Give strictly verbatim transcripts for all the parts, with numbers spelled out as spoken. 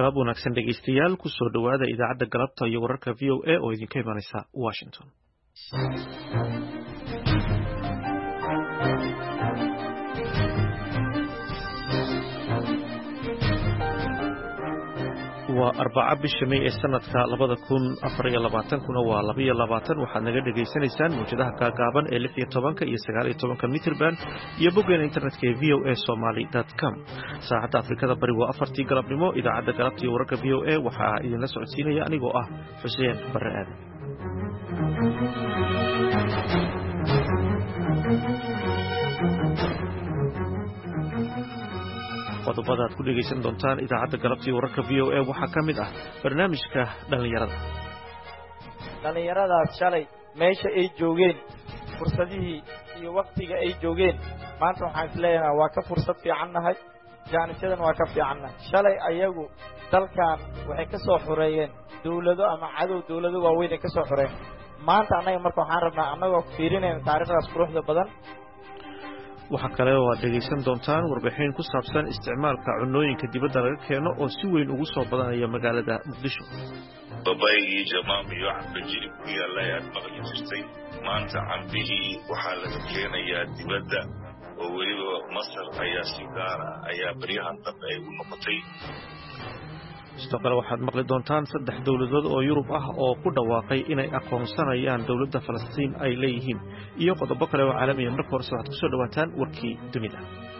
galab wanaagsan dhegeystayaal ku soo dhawaada idaacadda galabta iyo wararka V O A oo idinka imanaysa Washington. waa arbaca bisha May ee sanadka labada kun afar iyo labaatan kuna waa laba iyo labaatan waxaad naga dhageysanaysaan muujadaha gaagaaban ee lix iyo toban iyo sagaal iyo toban mitirban iyo boggeena internetka ee v o a somali dot com. saacadda Afrikada bari waa afartii galabnimo. idaacadda galabta iyo wararka V O A waxaa idinla socodsiinaya anigoo ah Xuseen Barre Aadan. qodobada aad ku dhegeysan doontaan idaacadda galabta iyo wararka V O A waxaa ka mid ah barnaamijka dhalinyarada. dhalinyaradaas shalay meesha ay joogeen fursadihii iyo waqtiga ay joogeen maanta waxaan isleeyahay waa ka fursad fiicannahay, jaanisyadana waa ka fiicannahay. shalay ayagu dalkan waxay ka soo xoreeyeen dawlado ama cadow dawlado waaweyn ay ka soo xoreeyeen. maanta annaga marka waxaan rabnaa annagoo fiirinayna taariikhdaas quruxda badan. waxaa kale oo aad dhegaysan doontaan warbixin ku saabsan isticmaalka cunooyinka dibadda laga keeno oo si weyn ugu soo badanaya magaalada Muqdisho. babaygii jamaam iyo cambe jilib ku yaalla ayaad maqli jirtay. maanta cambihii waxaa laga keenayaa dibadda oo weliba Masar ayaa si gaara ayaa baryahan dambe ay u noqotay. sidoo kale waxaad maqli doontaan saddex dowladood oo Yurub ah oo ku dhawaaqay inay aqoonsanayaan dowladda Falastiin ay leeyihiin iyo qodobo kale oo caalami ah. marka hore waxaad ku soo dhawaataan warkii dunida.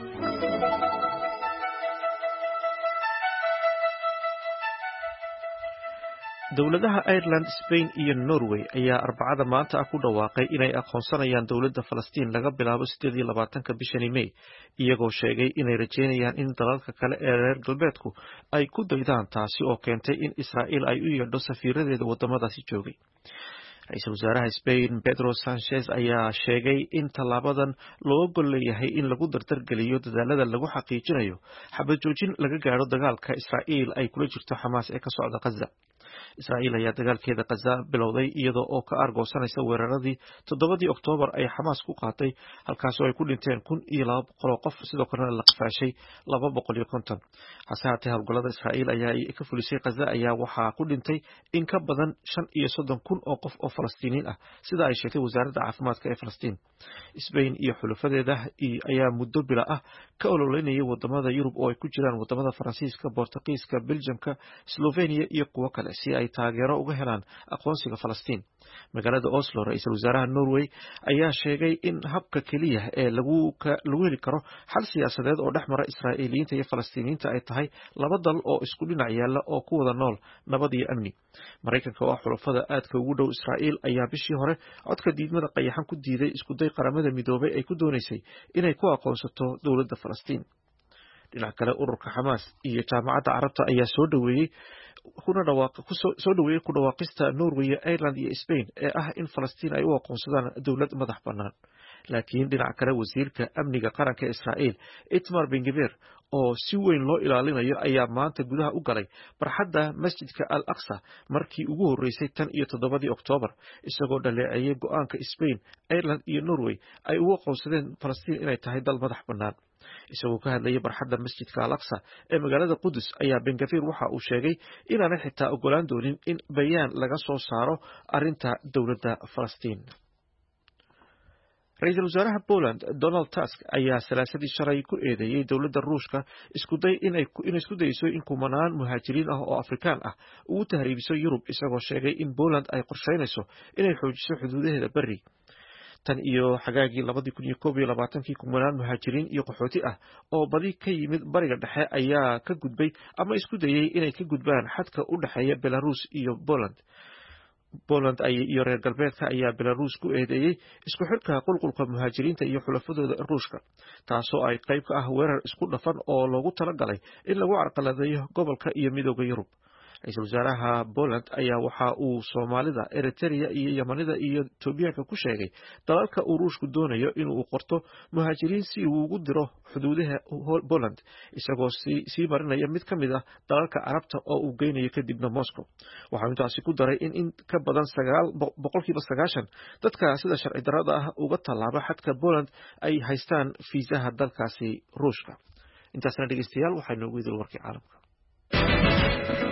dowladaha Ireland, Spain iyo Norway ayaa arbacada maanta ah ku dhawaaqay inay aqoonsanayaan dowladda Falastiin laga bilaabo sideed iyo labaatanka bishani May, iyagoo sheegay inay rajeynayaan in dalalka kale ee reer galbeedku ay ku daydaan, taasi oo keentay in Israa'iil ay u yeedho safiiradeeda wadamadaasi joogay. Ra'iisul wasaaraha Spain Pedro Sanchez ayaa sheegay in tallaabadan loo gol leeyahay in lagu dardargeliyo dadaalada lagu xaqiijinayo xabad joojin laga gaadho dagaalka Israa'iil ay kula jirto Xamaas ee ka socda Gaza. Israa'iil ayaa dagaalkeeda Gaza bilowday iyadoo oo ka argoosanaysa weeraradii toddobadii Oktoobar ay Xamaas ku qaatay, halkaas oo ay ku dhinteen kun iyo laba boqol oo qof, sidoo kalena la qafaashay laba boqol iyo konton. hase haatee howlgallada Israa'iil ayaa ka fulisay Gaza ayaa waxaa ku dhintay in ka badan shan iyo soddon kun oo qof oo Falastiiniin ah, sida ay sheegtay wasaaradda caafimaadka ee Falastiin. Spain iyo xulafadeeda ayaa muddo bila ah ka ololeynayay wadamada Yurub oo ay ku jiraan wadamada Faransiiska, Boortaqiiska, Belgiumka, Slovenia iyo kuwo kale si ay taageero uga helaan aqoonsiga Falastiin. magaalada Oslo, ra'iisul wasaaraha Norway ayaa sheegay in habka kaliya ee lagu lagu heli karo xal siyaasadeed oo dhexmara Israa'iiliyiinta iyo Falastiiniyiinta ay tahay laba dal oo isku dhinac yaala oo ku wada nool nabad iyo amni. Mareykanka oo xulafada aadka ugu dhow Israa'iil ayaa bishii hore codka diidmada qayaxan ku diiday isku day qaramada midoobay ay ku doonaysay inay ku aqoonsato dowladda Falastiin. dhinaca kale ururka Xamaas iyo jaamacadda Carabta ayaa soo dhaweeyay kuna dhawaaq ku soo dhaweeyay ku dhawaaqista Norway, Ireland iyo Spain ee ah in Falastiin ay u aqoonsadaan dowlad madax bannaan. laakiin dhinaca kale wasiirka amniga qaranka Israa'iil Itamar Ben-Gvir oo si weyn loo ilaalinayo ayaa maanta gudaha u galay barxadda masjidka Al-Aqsa markii ugu horeysay tan iyo toddobadii Oktoobar, isagoo dhaleeceeyay go'aanka Spain, Ireland iyo Norway ay u aqoonsadeen Falastiin inay tahay dal madax bannaan. isagoo ka hadlayay barxadda masjidka Al-Aqsa ee magaalada Qudus ayaa Ben-Gvir waxa uu sheegay inaanay xitaa ogolaan doonin in bayaan laga soo saaro arrinta dowladda Falastiin. ra'iisul wasaaraha Poland Donald Tusk ayaa salaasadii shalay ku eedeeyay dowladda Ruushka isku day inay inay isku dayso in kumanaan muhaajiriin ah oo Afrikaan ah ugu tahriibiso Yurub, isagoo sheegay in Poland ay qorsheynayso inay xoojiso xuduudaheeda bari. tan iyo xagaagii labadii kun iyo koob iyo labaatankii kumanaan muhaajiriin iyo qaxooti ah oo badi ka yimid bariga dhexe ayaa ka gudbay ama isku dayay inay ka gudbaan xadka u dhexeeya Belarus iyo Poland. Poland iyo reer galbeedka ayaa Belarus ku eedeeyay isku xidhka qulqulka muhaajiriinta iyo xulafadooda Ruushka, taasoo ay qayb ka ah weerar isku dhafan oo loogu talagalay in lagu carqaladeeyo gobolka iyo midowda Yurub. ra'iisul wasaaraha Poland ayaa waxa uu Soomaalida, Eritrea iyo Yamanida iyo Itoobiyaanka ku sheegay dalalka uu Ruushku doonayo inuu qorto muhaajiriin si uu ugu diro xuduudaha Poland, isagoo sii marinaya mid ka mid ah dalalka Carabta oo uu geynayo kadibna Moscow. waxaa intaasi ku daray in in ka badan sagaal boqolkiiba sagaashan dadka sida sharci darrada ah uga tallaaba xadka Poland ay haystaan fiisaha dalkaasi Ruushka. intaasna dhegeystayaal waxaa inoogu idil warkii caalamka.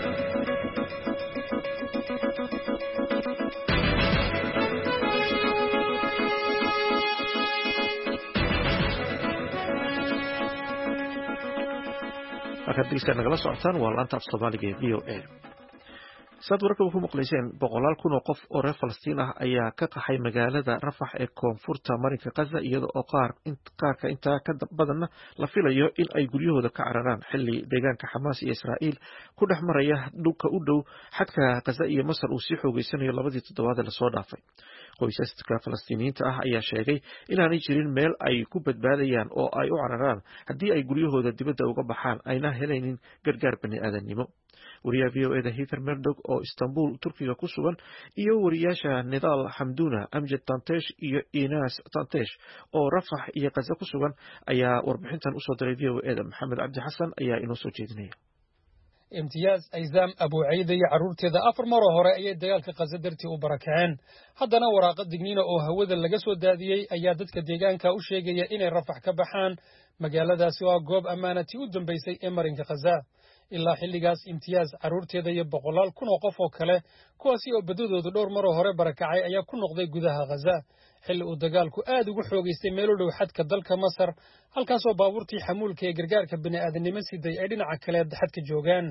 markaad dhegeystayaal nagala socotaan waa laanta af soomaaliga ee v o a saad wararka ku maqlayseen boqolaal kun oo qof oo reer falastiin ah ayaa ka qaxay magaalada rafax ee koonfurta marinka gaza iyada oo qaar qaarka intaa ka badanna la filayo in ay guryahooda ka cararaan xilli deegaanka xamaas iyo israa'iil ku dhex maraya dhulka u dhow xadka gaza iyo masar uu sii xoogeysanayo labadii toddobaad ee lasoo dhaafay qoysaska falastiiniyiinta ah ayaa sheegay inaanay jirin meel ay ku badbaadayaan oo ay u cararaan haddii ay guryahooda dibadda uga baxaan ayna helaynin gargaar bani aadamnimo wariyaha v o eda hither merdog oo istanbul turkiga ku sugan iyo wariyaasha nidaal xamduna amjad tantesh iyo inas tantesh oo rafax iyo gaza ku sugan ayaa warbixintan usoo diray v o eda maxamed cabdi xasan ayaa inoo soo jeedinaya imtiyaaz ayzaam abuucayda iyo carruurteeda afar maroo hore ayay dagaalka gaza dartii u barakaceen haddana waraaqa digniina oo hawada laga soo daadiyey ayaa dadka deegaanka u sheegaya inay rafax ka baxaan magaaladaasi oo ah goob ammaanatii u dambaysay ee marinka gaza ilaa xilligaas imtiyaaz carruurteeda iyo boqolaal kun oo qof oo kale kuwaasi oo baddadoodu dhowr maroo hore barakacay ayaa ku noqday gudaha gaza xilli uu dagaalku aad ugu xoogaystay meel u dhow xadka dalka masar halkaasoo baabuurtii xamuulka ee gargaarka bini'aadanimo siday ay dhinaca kale xadka joogaan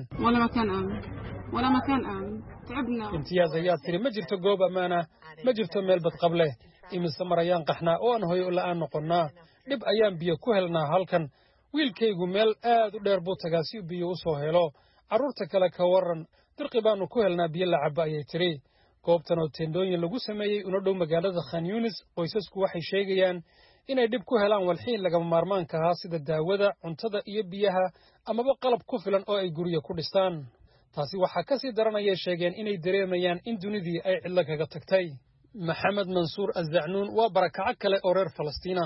imtiyaaz ayaa tiri ma jirto goob ammaana ma jirto meel badqab leh imise mar ayaan qaxnaa oo aan hoyo la'aan noqonnaa dhib ayaan biyo ku helnaa halkan wiilkaygu meel aad u dheer buu tagaa si biyo u soo helo carruurta kale ka warran dirqi baannu ku helnaa biyo la cabba ayay tiri goobtan oo teendooyin lagu sameeyey una dhow magaalada khan yunis qoysasku waxay sheegayaan inay dhib ku helaan walxiin lagama maarmaanka ahaa sida daawada cuntada iyo biyaha amaba qalab ku filan oo ay guryo ku dhistaan taasi waxaa ka sii daranayay sheegeen inay dareemayaan in dunidii ay cidlo kaga tagtay maxamed mansuur azzacnuun waa barakaco kale oo reer falastiina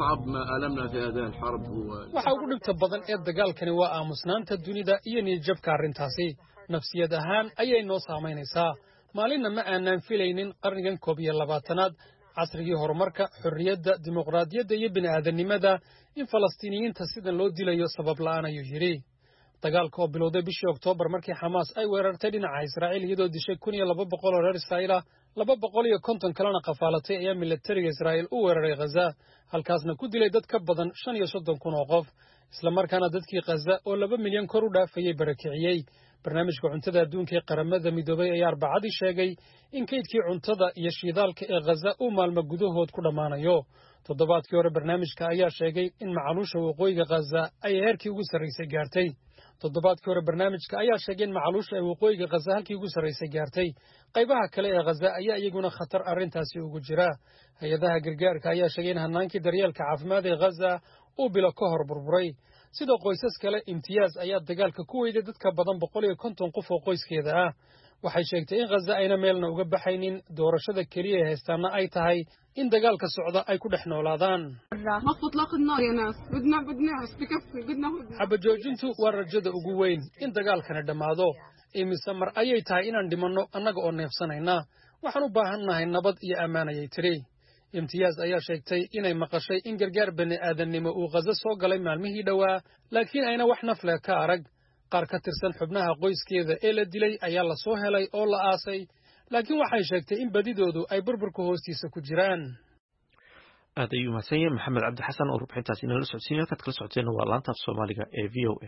waxa ugu dhibta badan ee dagaalkani waa aamusnaanta dunida iyo niyadjabka arrintaasi nafsiyad ahaan ayay noo saamaynaysaa maalinna ma aanaan filaynin qarnigan koob iyo labaatanaad casrigii horumarka xorriyadda dimuqraadiyadda iyo bini'aadanimada in falastiiniyiinta sidan loo dilayo sabab la'aan ayuu yidhi dagaalka oo bilowday bishii oktoobar markii xamaas ay weerartay dhinaca israa'iil iyadoo dishay kun iyo laba boqol oo reer israa'iila laba boqol iyo konton kalena qafaalatay ayaa milatariga israa'iil u weeraray ghaza halkaasna ku dilay dad ka badan shan iyo soddon kun oo qof islamarkaana dadkii ghaza oo laba milyan kor u dhaafayay barakiciyey barnaamijka cuntada adduunka ee qaramada midoobay ayaa arbacadii sheegay in kaydkii cuntada iyo shiidaalka ee ghaza uu maalmo gudahood ku dhammaanayo toddobaadkii hore barnaamijka ayaa sheegay in macaluusha waqooyiga ghaza ay heerkii ugu sarraysay gaartay toddobaadkii hore barnaamijka ayaa sheegay in macaluusha ay waqooyiga ghaza halkii ugu sarraysay gaartay qaybaha kale ee ghaza ayaa iyaguna khatar arrintaasi ugu jira hay-adaha gargaarka ayaa sheegay in hannaankii daryeelka caafimaad ee ghaza uu bilo ka hor burburay sidoo qoysas kale imtiyaaz ayaa dagaalka ku weyday dadka badan boqol iyo konton qof oo qoyskeeda ah waxay sheegtay in ghaza ayna meelna uga baxaynin doorashada keliya ee haystaana ay tahay in dagaalka socda ay ku dhex noolaadaan xabajoojintu waa rajada ugu weyn in dagaalkani dhammaado imise mar ayay tahay inaan dhimanno annaga oo neefsanayna waxaan u baahannahay nabad iyo ammaan ayay tiri imtiyaaz ayaa sheegtay inay maqashay in gargaar bani'aadannimo uu ghaza soo galay maalmihii dhowaa laakiin ayna wax naf leh ka arag qaar ka tirsan xubnaha qoyskeeda ee la dilay ayaa la soo helay oo la aasay laakiin waxay sheegtay in badidoodu ay burburka hoostiisa ku jiraan aad ayuu mahadsan yahay maxamed cabdi xasan oo rubxintaasi inala socodsiinay halkaad kala socoteena waa laanta af soomaaliga ee v o a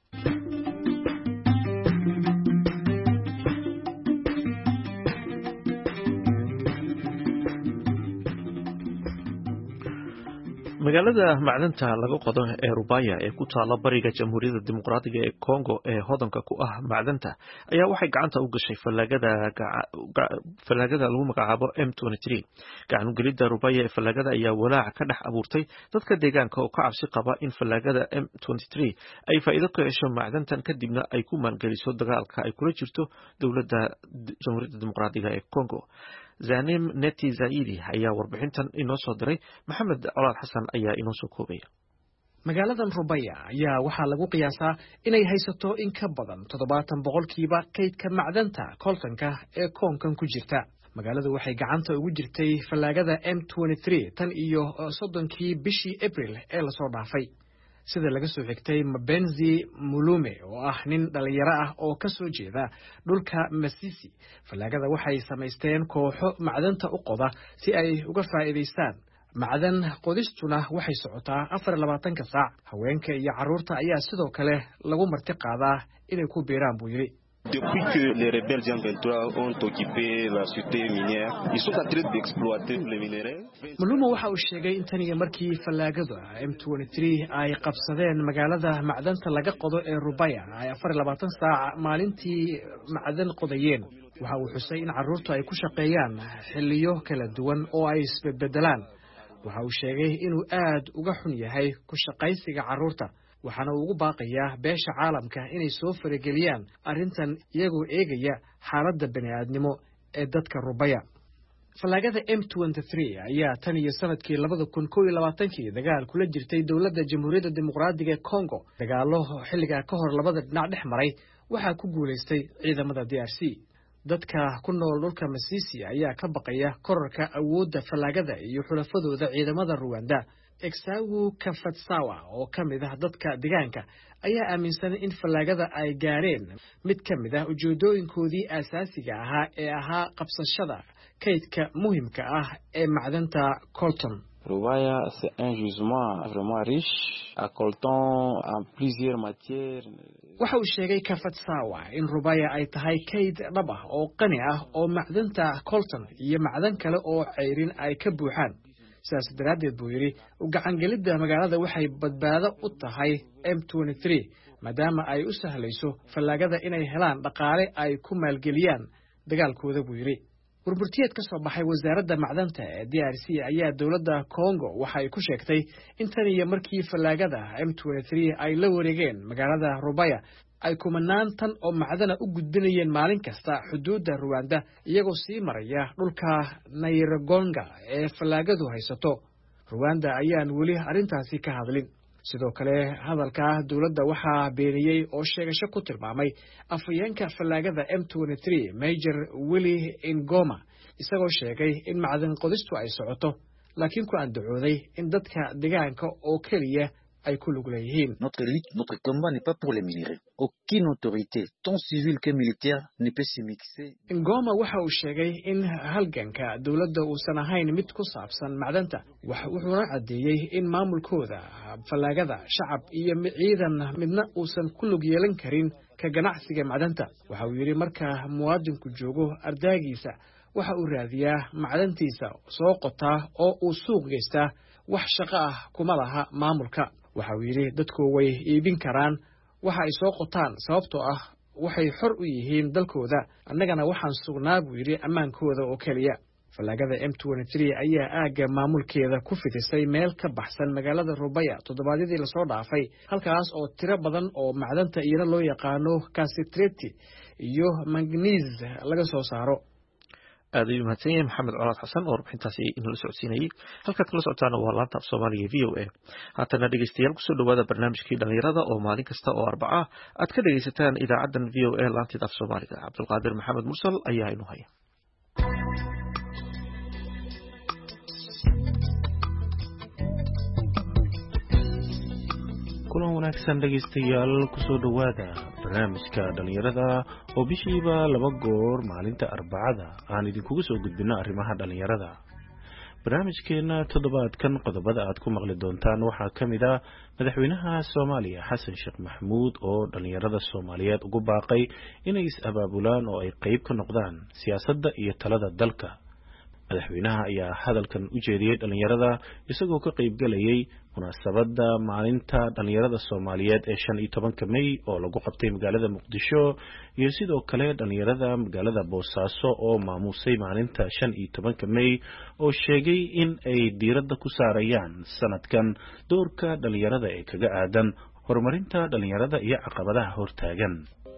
magaalada macdanta laga qodo ee Rubaya ee ku taala bariga Jamhuuriyadda Dimuqraadiga ee Congo ee hodanka ku ah macdanta ayaa waxay gacanta u gashay falagada falagada lagu magacaabo M twenty-three gacan u gelida Rubaya ee falagada ayaa walaac ka dhex abuurtay dadka deegaanka oo ka cabsi qaba in falagada M twenty-three ay faa'iido ka hesho macdantan kadibna ay ku maalgeliso dagaalka ay kula jirto dowladda Jamhuuriyadda Dimuqraadiga ee Congo Zanim Neti Zaidi ayaa warbixintan inoo soo diray Maxamed Colaad Xasan ayaa inoo soo koobaya magaaladan Rubaya ayaa waxaa lagu qiyaasaa inay haysato in ka badan toddobaatan boqolkiiba kaydka macdanta koltanka ee koonkan ku jirta magaaladu waxay gacanta ugu jirtay falaagada M twenty-three tan iyo soddonkii bishii April ee la soo dhaafay sida laga soo xigtay Mabenzi Mulume oo ah nin dhalinyaro ah oo ka soo jeeda dhulka Masisi falaagada waxay samaysteen kooxo macdanta u qoda si ay uga faa'iideystaan macdan qodistuna waxay socotaa afar iyo labaatanka saac haweenka iyo carruurta ayaa sidoo kale lagu marti qaadaa inay ku biiraan buu yidhi. Depuis que les rebelles M vingt-trois ont occupé la cité minière, ils sont en train d'exploiter les minerais. Maluma waxa uu sheegay in tan iyo markii fallaagada M twenty-three ay qabsadeen magaalada macdanta laga qodo ee Rubaya ay afar iyo labaatan saac maalintii macdan qodayeen. Waxa uu xusay in carruurtu ay ku shaqeeyaan xilliyo kala duwan oo ay isbedbedelaan. Waxa uu sheegay inuu aad uga xun yahay ku shaqaysiga carruurta, waxaana uu ugu baaqayaa beesha caalamka inay soo farageliyaan arrintan iyagoo eegaya xaaladda bani'aadnimo ee dadka Rubaya. Fallaagada M twenty-three ayaa tan iyo sanadkii labada kun kow iyo labaatankii dagaal kula jirtay dowladda Jamhuuriyadda Dimuqraadiga ee Congo. Dagaallo xilligaa ka hor labada dhinac dhex maray waxaa ku guulaystay ciidamada D R C. Dadka ku nool dhulka Masisi ayaa ka baqaya kororka awoodda fallaagada iyo xulafadooda ciidamada Rwanda. Exawu Kafatsawa oo ka mid ah dadka deegaanka ayaa aaminsan in fallaagada ay gaareen mid ka mid ah ujeedooyinkoodii aasaasiga ahaa ee ahaa qabsashada kaydka muhiimka ah ee macdanta coltan. Rubaya c'est un gisement vraiment riche à coltan en plusieurs matières. Waxa uu sheegay Kafatsawa in Rubaya ay tahay kayd dhab ah oo qani ah oo macdanta coltan iyo macdan kale oo ceyrin ay ka buuxaan. sidaas daraaddeed buu yidhi u gacangelidda magaalada waxay badbaado u tahay M twenty-three maadaama ay u sahlayso fallaagada inay helaan dhaqaale ay ku maalgeliyaan dagaalkooda buu yidhi. burburtiyeed ka soo baxay wasaaradda macdanta ee D R C ayaa dowladda Congo waxay ku sheegtay in tan iyo markii fallaagada M twenty-three ay la wareegeen magaalada Rubaya ay kumanaan tan oo macdana u gudbinayeen maalin kasta xuduudda Rwanda iyagoo sii maraya dhulka Nyiragonga ee fallaagadu haysato. Rwanda ayaan weli arrintaasi ka hadlin. sidoo kale hadalka dowladda waxaa beeniyey oo sheegasho ku tilmaamay afayeenka fallaagada M twenty-three Major Willy Ngoma isagoo sheegay in macdan qodistu ay socoto laakiin ku andacooday in dadka deegaanka oo kaliya ay ku lug leeyihiin. Notre lutte, notre combat n'est pas pour les minéraux. Aucune autorité, tant civile que militaire, ne peut se mixer. Ngoma waxa uu sheegay in halganka dowladda uusan ahayn mid ku saabsan macdanta. Wuxuuna cadeeyay in maamulkooda fallaagada shacab iyo ciidan midna uusan ku lug yeelan karin ka ganacsiga macdanta. Waxa uu yiri marka muwaadinku joogo ardaagiisa waxa uu raadiyaa macdantiisa soo qotaa oo uu suuq geystaa wax shaqo ah kuma laha maamulka. waxa uu yiri dadku way iibin karaan waxa ay soo qotaan sababtoo ah waxay xor u yihiin dalkooda annagana waxaan sugnaa buu yiri amaankooda oo kaliya. fallaagada M twenty-three ayaa aaga maamulkeeda ku fidisay meel ka baxsan magaalada Rubaya toddobaadyadii la soo dhaafay halkaas oo tiro badan oo macdanta iyana loo yaqaano cassiterite iyo manganese laga soo saaro. aad ayuu mahadsan yahay maxamed colaad xasan oo warbixintaasi inala socodsiinayay. halkaad kala socotaana waa laanta af soomaaliga v o a. haatana dhegeystayaal kusoo dhawaada barnaamijkii dhalinyarada oo maalin kasta oo arbaca aad ka dhegeysataan idaacaddan v o a laanteeda af soomaaliga. cabdulqaadir maxamed mursal ayaa inu haya. kulan wanaagsan dhegeystayaal kusoo dhawaada barnaamijka dhalinyarada oo bishiiba laba goor maalinta arbacada aan idinkugu soo gudbino arrimaha dhalinyarada. barnaamijkeena toddobaadkan qodobada aad ku maqli doontaan waxaa ka mid ah madaxweynaha Soomaaliya Xasan Sheekh Maxamuud oo dhalinyarada Soomaaliyeed ugu baaqay inay is-abaabulaan oo ay qayb ka noqdaan siyaasadda iyo talada dalka. madaxweynaha ayaa hadalkan u jeediyey dhalinyarada isagoo ka qayb galayay munaasabadda maalinta dhalinyarada Soomaaliyeed ee shan iyo tobanka May oo lagu qabtay magaalada Muqdisho iyo sidoo kale dhalinyarada magaalada Boosaaso oo maamusay maalinta shan iyo tobanka May oo sheegay in ay diiradda ku saarayaan sanadkan doorka dhalinyarada ee kaga aadan horumarinta dhalinyarada iyo caqabadaha hortaagan.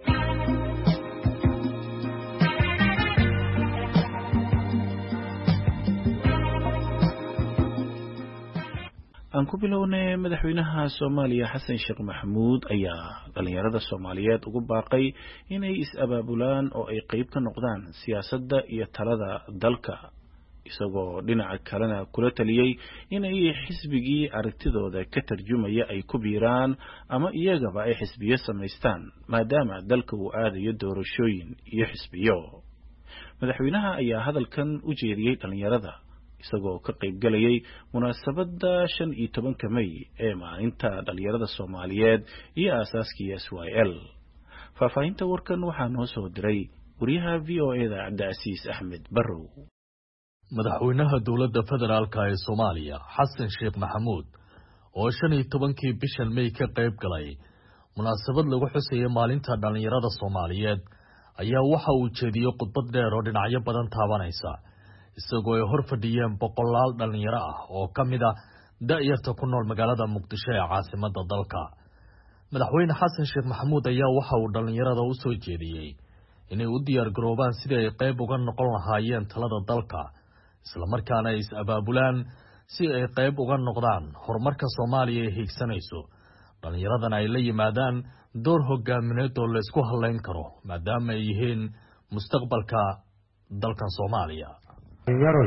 aan ku bilownay madaxweynaha Soomaaliya Xasan Sheekh Maxamuud ayaa dhalinyarada Soomaaliyeed ugu baaqay inay is-abaabulaan oo ay qayb ka noqdaan siyaasadda iyo talada dalka isagoo dhinaca kalena kula taliyay inay xisbigii aragtidooda ka tarjumaya ay ku biiraan ama iyagaba ay xisbiyo samaystaan maadaama dalka uu aadayo doorashooyin iyo xisbiyo. madaxweynaha ayaa hadalkan u jeediyay dhalinyarada isagoo ka qayb galayay munaasabadda shan iyo tobanka May ee maalinta dhalinyarada Soomaaliyeed iyo aasaaskii S Y L. Faahfaahinta warkan waxaa noo soo diray wariyaha V O A da Cabdicasiis Axmed Barrow. madaxweynaha dowladda federaalka ee Soomaaliya Xasan Sheekh Maxamuud oo shan iyo tobankii bishan May ka qayb galay munaasabad lagu xusayo maalinta dhalinyarada Soomaaliyeed ayaa waxa uu jeediyay khudbad dheer oo dhinacyo badan taabanaysa isagoo ay hor fadhiyeen boqolaal dhalinyaro ah oo ka mid ah da'yarta ku nool magaalada Muqdisho ee caasimadda dalka. madaxweyne Xasan Sheekh Maxamuud ayaa waxa uu dhalinyarada u soo jeediyay inay u diyaar garoobaan sidii ay qayb uga noqon lahaayeen talada dalka isla markaana ay is-abaabulaan si ay qayb uga noqdaan horumarka Soomaaliya ee hiigsanayso dhalinyaradana ay la yimaadaan door hogaamineed oo la isku halayn karo maadaama ay yihiin mustaqbalka dalkan Soomaaliya. dhalinyaro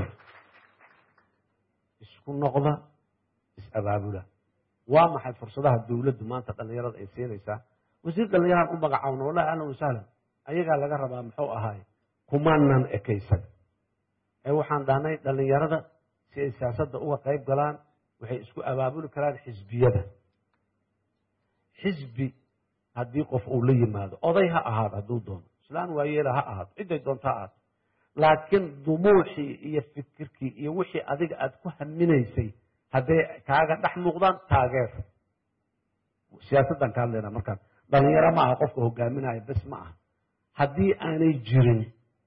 isku noqda is-abaabula waa maxay fursadaha dawladdu maanta dhalinyarada ay siinaysaa wasiir dhalinyarada u magacaawna wallahi ahlan wa sahlan ayagaa laga rabaa muxuu ahaay kumaanan ekaysan ee waxaan dhahnay dhalinyarada si ay siyaasadda uga qayb galaan waxay isku abaabuli karaan xisbiyada xisbi haddii qof uu la yimaado oday ha ahaado hadduu doono islaan waayeela ha ahaado ciday doonta ha ahaato laakiin dumuuxii iyo fikirkii iyo wixii adiga aad ku haminaysay hadday kaaga dhex muuqdaan taageer siyaasaddan ka hadlaynaa markaan dhalinyaro ma aha qofka hogaaminaya bes ma aha haddii aanay jirin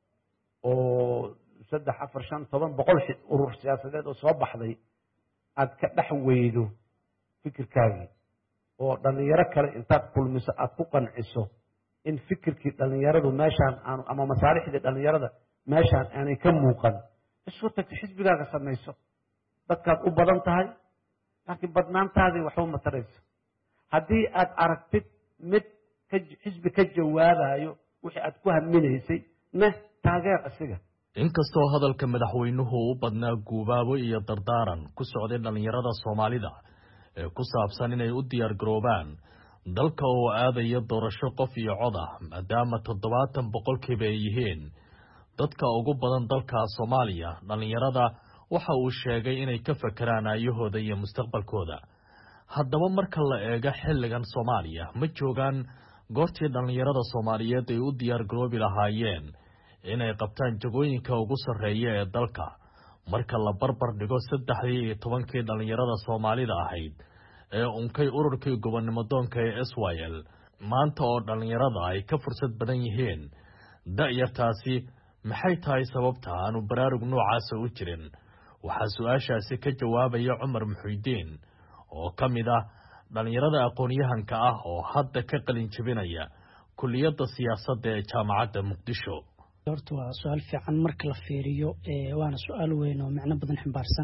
oo saddex afar shan toban boqol urur siyaasadeed oo soo baxday aad ka dhex weydo fikirkaagii oo dhalinyaro kale intaad kulmiso aad ku qanciso in fikirkii dhalinyaradu meeshaan aanu ama masaalixdii dhalinyarada meeshaan aanay ka muuqan isku tagto xisbigaaga samayso dadkaad u badan tahay laakiin badnaantaadii waxba matarayso haddii aad aragtid mid xisbi ka jawaabayo wixii aad ku haminaysay ne taageer asiga. inkastoo hadalka madaxweynuhu u badnaa guubaabo iyo dardaaran ku socday dhalinyarada Soomaalida ee ku saabsan inay u diyaar garoobaan dalka oo aadaya doorasho qof iyo cod ah maadaama toddobaatan boqolkiiba ay yihiin dadka ugu badan dalka Soomaaliya dhalinyarada waxa uu sheegay inay ka fakaraan ayahooda iyo mustaqbalkooda. haddaba marka la eego xilligan Soomaaliya ma joogaan goortii dhalinyarada Soomaaliyeed ay u diyaar garoobi lahaayeen inay qabtaan jagooyinka ugu sarreeya ee dalka marka la barbar dhigo saddexdii iyo tobankii dhalinyarada Soomaalida ahayd ee unkay ururkii gobonnimo doonka ee S Y L maanta oo dhalinyarada ay ka fursad badan yihiin da'yartaasi maxay tahay sababta aanu baraarug noocaas u jirin waxaa su-aashaasi ka jawaabaya Cumar Muxuudiin oo ka mid ah dhalinyarada aqoon-yahanka ah oo hadda ka qalin jebinaya kulliyadda siyaasadda ee jaamacadda Muqdisho. horta waa su'aal fiican marka la fiiriyo ee waana su'aal weyn oo macno badan xambaarsan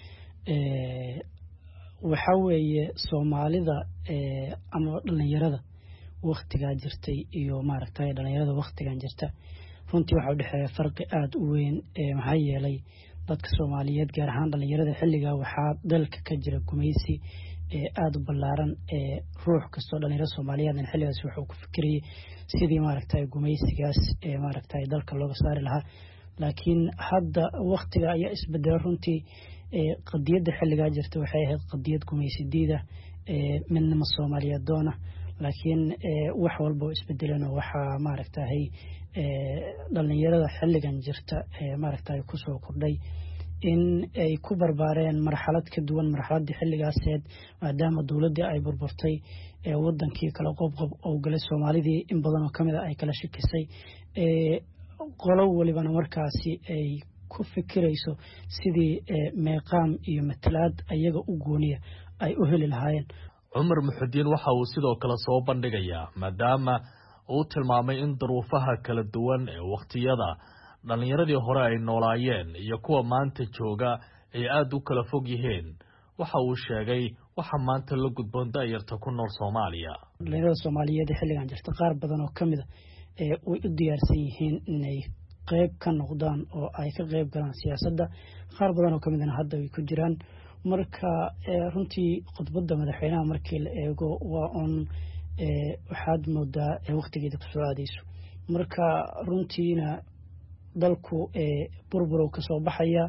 ee waxa weeye Soomaalida ee ama dhalinyarada waqtiga jirtay iyo maaragtay dhalinyarada waqtigan jirta runtii waxa u dhaxeeya farqi aad u weyn ee maxay yeelay dadka Soomaaliyeed gaar ahaan dhalinyarada xilliga waxaa dalka ka jira gumaysi ee aad u ballaaran ee ruux kastoo dhalinyarada Soomaaliyeed in xilligaas wuxuu ku fikirayay sidii maaragtay gumaysigaas ee maaragtay dalka looga saari lahaa laakiin hadda waqtiga ayaa isbedel runtii ee qadiyadda xilliga jirta waxay ahayd qadiyad gumaysi diida ee midnimo Soomaaliyeed doona laakiin wax walba isbedelan waxa maaragtay ee dhalinyarada xilligan jirta ee maaragtay ku soo kordhay in ay ku barbaareen marxalad ka duwan marxaladii xilligaaseed maadaama dawladda ay burburtay ee wadankii kala qoobqob oo galay Soomaalidii in badan oo kamid ah ay kala shakisay ee qolo walibana markaasi ay ku fikirayso sidii meeqaam iyo matalaad ayaga u gooniya ay u heli lahaayeen. Cumar Muxuudiin waxa uu sidoo kale soo bandhigayaa maadaama uu tilmaamay in duruufaha kala duwan ee waqtiyada dhalinyaradii hore ay noolaayeen iyo kuwa maanta jooga ay aad u kala fog yihiin waxa uu sheegay waxa maanta la gudboon da'yarta ku nool Soomaaliya. dhalinyarada Soomaaliyeed xilligan jirta qaar badan oo kamid ah ee way u diyaarsan yihiin inay qayb ka noqdaan oo ay ka qayb galaan siyaasadda qaar badan oo kamid ah hadda way ku jiraan marka runtii khudbadda madaxweynaha markii la eego waa on waxaad moodaa waqtigeeda ku soo aadayso marka runtiina dalku burbur ka soo baxaya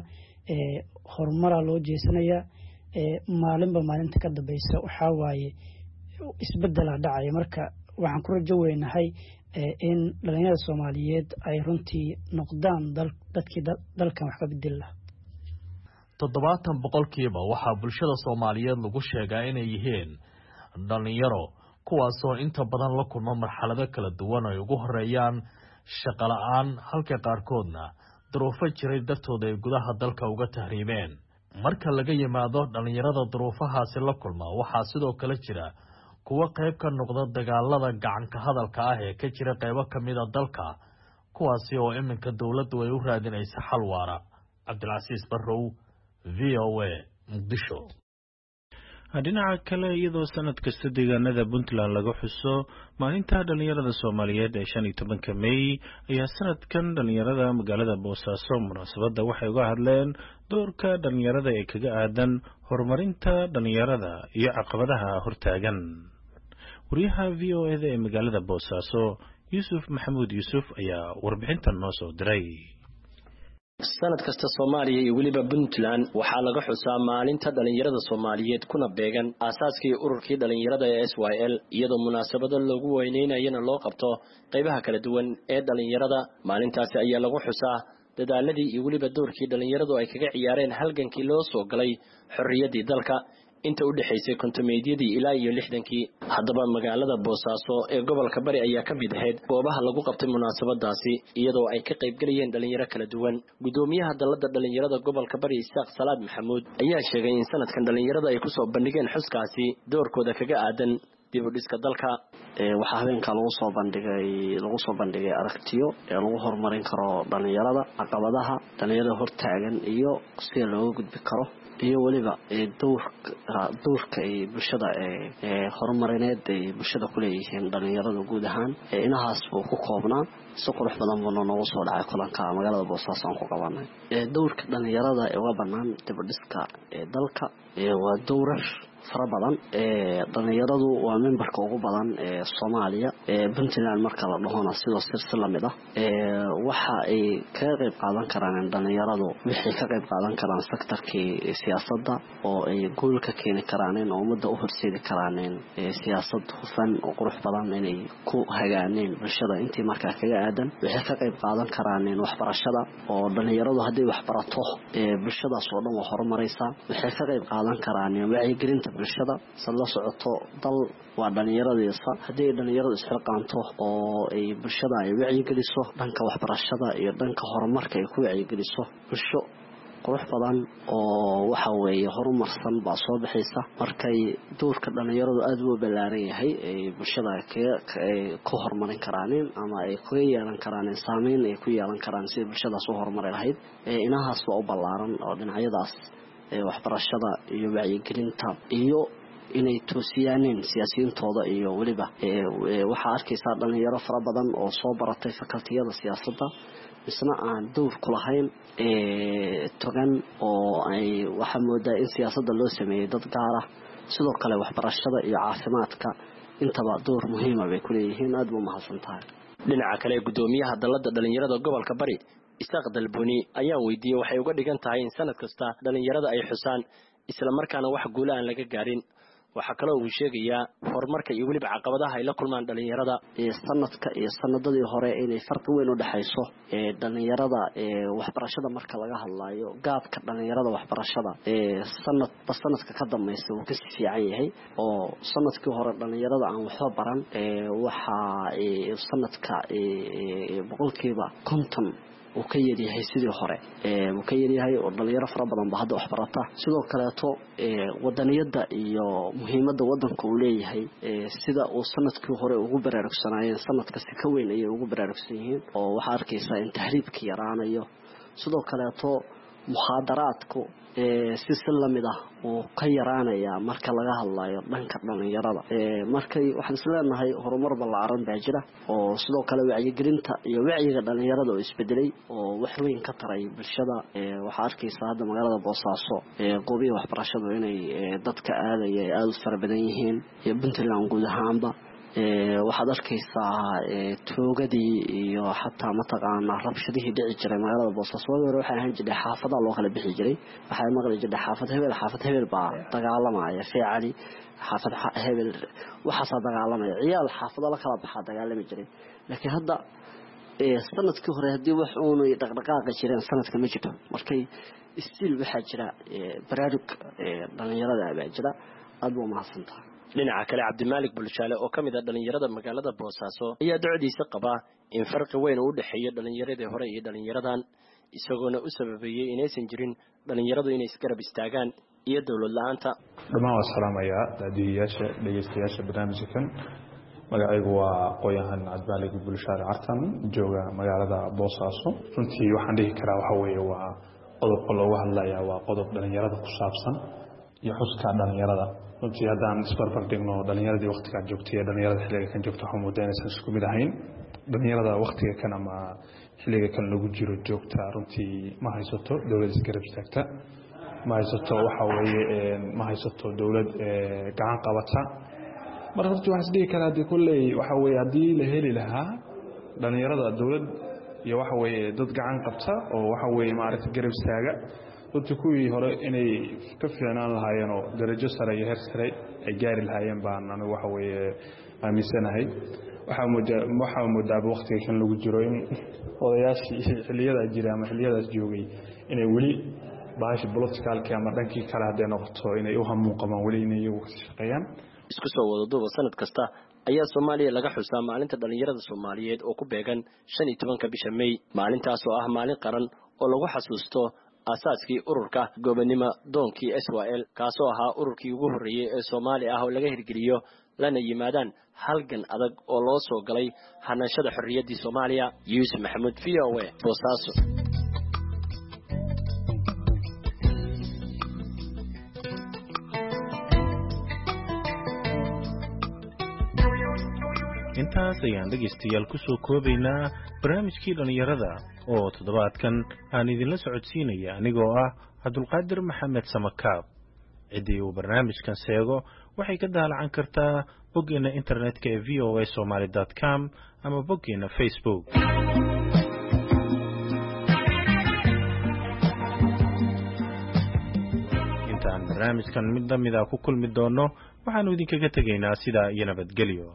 horumaraa loo jeesanayaa maalinba maalinta ka dambeysa waxaa waaye isbedelaa dhacaya marka waxaan ku rajo weynahay in dhalinyarada soomaaliyeed ay runtii noqdaan dadkii dalkan wax ka bedeli lahaa toddobaatan boqolkiiba waxaa bulshada soomaaliyeed lagu sheegaa inay yihiin dhalinyaro kuwaasoo inta badan la kulma marxalado kala duwan ay ugu horeeyaan shaqo la-aan halka qaarkoodna duruufo jiray dartooda ay gudaha dalka uga tahriibeen marka laga yimaado dhalinyarada duruufahaasi la kulma waxaa sidoo kale jira kuwo qayb ka noqda dagaalada gacanka hadalka ah ee ka jira qaybo ka mid a dalka kuwaasi oo iminka dowladdu ay u raadinaysa xal waara. Cabdilcasiis Barrow, V O A, Muqdisho. dhinaca kale iyadoo sanad kasta deegaanada Puntland laga xuso maalinta dhalinyarada Soomaaliyeed ee shan iyo tobanka May ayaa sanadkan dhalinyarada magaalada Boosaaso munaasabada waxay uga hadleen doorka dhalinyarada ee kaga aadan horumarinta dhalinyarada iyo caqabadaha hortaagan. wariyaha V O A ee magaalada Boosaaso Yuusuf Maxamuud Yuusuf ayaa warbixintan noo soo diray. sanad kasta Soomaaliya iyo waliba Puntland waxaa laga xusaa maalinta dhalinyarada Soomaaliyeed kuna beegan aasaaskii ururkii dhalinyarada ee S Y L iyadoo munaasabado lagu weyneynayna loo qabto qaybaha kala duwan ee dhalinyarada. maalintaasi ayaa lagu xusaa dadaaladii iyo waliba doorkii dhalinyaradu ay kaga ciyaareen halgankii loo soo galay xorriyadii dalka inta u dhaxaysay kontomeedyadii ilaa iyo lixdankii. haddaba magaalada Boosaaso ee gobolka Bari ayaa ka mid ahayd goobaha lagu qabtay munaasabadaasi iyadoo ay ka qayb galayeen dhalinyaro kala duwan. gudoomiyaha dalada dhalinyarada gobolka Bari Isaaq Salaad Maxamuud ayaa sheegay in sanadkan dhalinyarada ay ku soo bandhigeen xuskaasi doorkooda kaga aadan dib u dhiska dalka. waxaa habeenka lagu soo bandhigay lagu soo bandhigay aragtiyo ee lagu horumarin karo dhalinyarada, caqabadaha dhalinyarada hortaagan iyo sida looga gudbi karo iyo waliba doorka doorka ay bulshada ee horumarineed ay bulshada ku leeyihiin dhalinyarada guud ahaan. inahaas buu ku koobnaa si qurux badan buu noogu soo dhacay kulanka magaalada Boosaaso aan ku qabanay. doorka dhalinyarada ee waa banaan dib u dhiska ee dalka waa doorar fara badan. dhalinyaradu waa memberka ugu badan ee Soomaaliya ee Puntland marka la dhahona sidoo sir lamid ah waxa ay ka qayb qaadan karaan dhalinyaradu wixii ka qayb qaadan karaan sektorkii siyaasadda oo ay gool ka keeni karaan in ummadda u horseedi karaan siyaasad hufan oo qurux badan inay ku hagaaneen bulshada intii markaa kaga aadan. waxay ka qayb qaadan karaan waxbarashada oo dhalinyaradu haddii wax barato bulshadaas oo dhan waa horumaraysa. waxay ka qayb qaadan karaan wacyigelinta bulshada sala socoto dal waa dhalinyaradiisa haddii dhalinyaradu isxilqaanto oo ay bulshada ay wacyigeliso dhanka waxbarashada iyo dhanka horumarka ay ku wacyigeliso bulsho qurux badan oo waxa weeye horumarsan baa soo bixaysa. markay doorka dhalinyaradu aad u ballaaran yahay ay bulshada ku horumarin karaan ama ay ku yeelan karaan saameyn ay ku yeelan karaan si bulshada soo horumari lahayd. inahaas waa u ballaaran oo dhinacyadaas waxbarashada iyo wacyigelinta iyo inay toosiyaan siyaasiyiintooda iyo waliba waxa arkaysa dhalinyaro fara badan oo soo baratay fakaltiyada siyaasadda isna aan door ku lahayn ee togan oo ay waxa moodaa in siyaasadda loo sameeyay dad gaar ah. sidoo kale waxbarashada iyo caafimaadka intaba door muhiim ah bay ku leeyihiin. aad buu mahadsantahay. dhinaca kale gudoomiyaha dalada dhalinyarada gobolka Bari Isaaq Dalbuni ayaa weydiiyay waxay uga dhigan tahay in sanad kasta dhalinyarada ay xusaan isla markaana wax guul aan laga gaarin. waxa kale oo uu sheegayaa horumarka iyo waliba caqabadaha ay la kulmaan dhalinyarada ee sanadka iyo sanadadii hore inay farqi weyn u dhaxayso ee dhalinyarada ee waxbarashada marka laga hadlayo gaabka dhalinyarada waxbarashada ee sanad sanadka ka dambeeyay uu ka sii fiican yahay oo sanadkii hore dhalinyarada aan waxba baran ee waxa ee sanadka ee boqolkiiba konton uu ka yaryahay sidii hore ee uu ka yaryahay oo dhalinyaro fara badan ba hadda wax barata. sidoo kale to ee wadaniyada iyo muhiimadda wadanka uu leeyahay ee sida uu sanadkii hore ugu baraarugsanayeen sanadka si ka weyn ay ugu baraarugsan yihiin oo waxa arkaysaa in tahriibka yaraanayo. sidoo kale to muxaadaraadku ee si lamid ah oo ka yaraanaya marka laga hadlayo dhanka dhalinyarada ee markay waxaan isleenahay horumar ballaaran baa jira oo sidoo kale wacyigelinta iyo wacyiga dhalinyarada oo isbedelay oo wax weyn ka taray bulshada. ee waxa arkaysaa hadda magaalada Boosaaso ee goobaha waxbarashada inay dadka aadaya aad u fara badan yihiin iyo Puntland guud ahaanba waxaad arkaysaa toogadii iyo xataa mataqaanaa rabshadihii dhici jiray magaalada boosaaso hore waxay ahaan jirtay xaafadaha loo kala bixi jiray waxay maqli jirtay xaafad hebel xaafad hebel baa dagaalamaya feecali xaafad hebel waxaasaa dagaalamaya ciyaal xaafado la kala baxaa dagaalami jiray laakiin hadda sanadkii hore haddii wax uun dhaqdhaqaaqi jireen sanadka ma jirto markay stiil waxaa jira baraarug dhalinyarada baa jira aad buu mahadsantahay dhinaca kale cabdimaalik bulshaale oo ka mid ah dhalinyarada magaalada boosaaso ayaa docdiisa qabaa in farqi weyn uu u dhexeeyo dhalinyaradii hore iyo dhalinyaradan isagoona u sababeeyey inaysan jirin dhalinyaradu inay isgarab istaagaan iyo dowlad la-aanta dhammaan waa salaamayaa daadiyayaasha dhegeystayaasha barnaamijkan magacaygu waa aqoon-yahan cabdimaalik bulshaale cartan jooga magaalada boosaaso runtii waxaan dhihi karaa waxa weeye waa qodobka looga hadlayaa waa qodob dhalinyarada ku saabsan iyo xuska dhalinyarada runtii haddaan isbarbar dhigno dhalinyaradii waktigaa joogtay ee dhalinyarada xilliga kan joogta waxaa moodaa inaysan isku mid ahayn dhalinyarada waktiga kan ama xilliga kan lagu jiro joogta runtii ma haysato dowlad isgarab istaagta ma haysato waxa weeye ma haysato dowlad gacan qabata marka runtii waxaan isdhihi karaa dee kolley waxa weeye haddii la heli lahaa dhalinyarada dowlad iyo waxa weeye dad gacan qabta oo waxa weeye maaragtay garab istaaga runtii kuwii hore inay ka fiicnaan lahaayeen oo darajo sare iyo heer sare ay gaari lahaayeen baan anigu waxa weeye aaminsanahay waxaa moodaa waxaa moodaaba waktiga kan lagu jiro in odayaashii xilliyadaa jiray ama xilliyadaas joogay inay weli baashi politicalki ama dhankii kale hadday noqoto inay u hamuun qabaan weli inay iyagu ka shaqeeyaan isku soo wada duuba sanad kasta ayaa Soomaaliya laga xusaa maalinta dhalinyarada Soomaaliyeed oo ku beegan shan iyo tobanka bisha May maalintaas oo ah maalin qaran oo lagu xasuusto asaaskii ururka gobonimo doonkii S Y L kaasoo ahaa ururkii ugu horeeyay ee Soomaali ah oo laga hirgeliyo lana yimaadaan halgan adag oo loo soo galay hanashada xorriyadii Soomaaliya Yuusuf Maxamuud V O A Boosaaso intaas ayaan dhegeystayaal ku soo koobaynaa barnaamijkii dhalinyarada oo toddobaadkan aan idinla socodsiinaya anigoo ah Cabdulqaadir Maxamed Samakaab cidii uu barnaamijkan seego waxay ka daalacan kartaa boggeena internetka ee v o a somali dot com ama boggeena Facebook intaan barnaamijkan mid lamid ah ku kulmi doono waxaanu idinkaga tegaynaa sidaa iyo nabadgelyo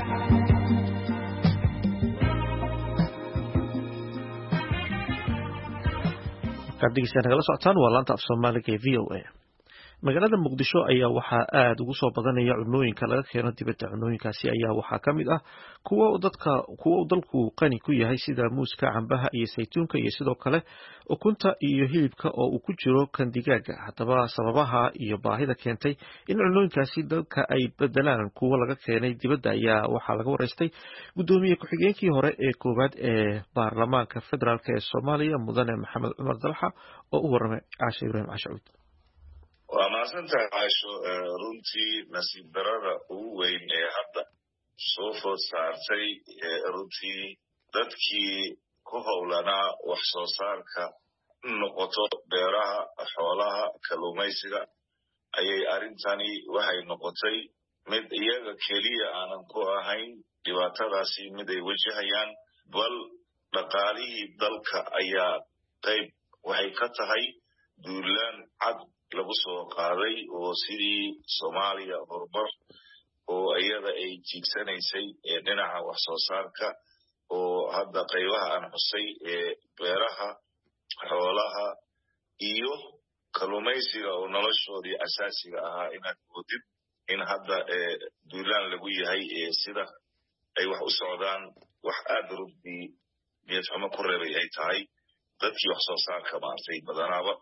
kadigisa nagala socotaan waa laanta af Soomaaliga ee V O A magaalada Muqdisho ayaa waxaa aad ugu soo badanaya cunooyinka laga keeno dibadda cunooyinkaasi ayaa waxaa ka mid ah kuwa dadka kuwa dalku qani ku yahay sida muuska cambaha iyo saytuunka iyo sidoo kale ukunta iyo hilibka oo uu ku jiro kan digaaga haddaba sababaha iyo baahida keentay in cunooyinkaasi dalka ay bedelaan kuwa laga keenay dibadda ayaa waxaa laga wareystay gudoomiye ku-xigeenkii hore ee koowaad ee baarlamaanka federaalk ee Soomaaliya mudane Maxamed Cumar Dalxa oo u waramay Caasha Ibraahim Cashuud waa maasantahay caasho runtii nasiib darada ugu weyn ee hadda soo food saartay runtii dadkii ku howlanaa wax soo saarka noqoto beeraha xoolaha kalluumaysiga ayay arrintani waxay noqotay mid iyaga keliya aanan ku ahayn dhibaatadaasi mid ay wajahayaan bal dhaqaalihii dalka ayaa qayb waxay ka tahay duulaan cad lagu soo qaaday oo sidii Soomaaliya horumar oo iyada ay jiigsanaysay ee dhinaca wax soo saarka oo hadda qaybaha aan xusay ee beeraha xoolaha iyo kalluumaysiga oo noloshoodii asaasiga ahaa inaad moodid in hadda duulaan lagu yahay ee sida ay wax u socdaan wax aad runtii niyad xumo ku reebay ay tahay dadkii wax soo saarka maartay badanaaba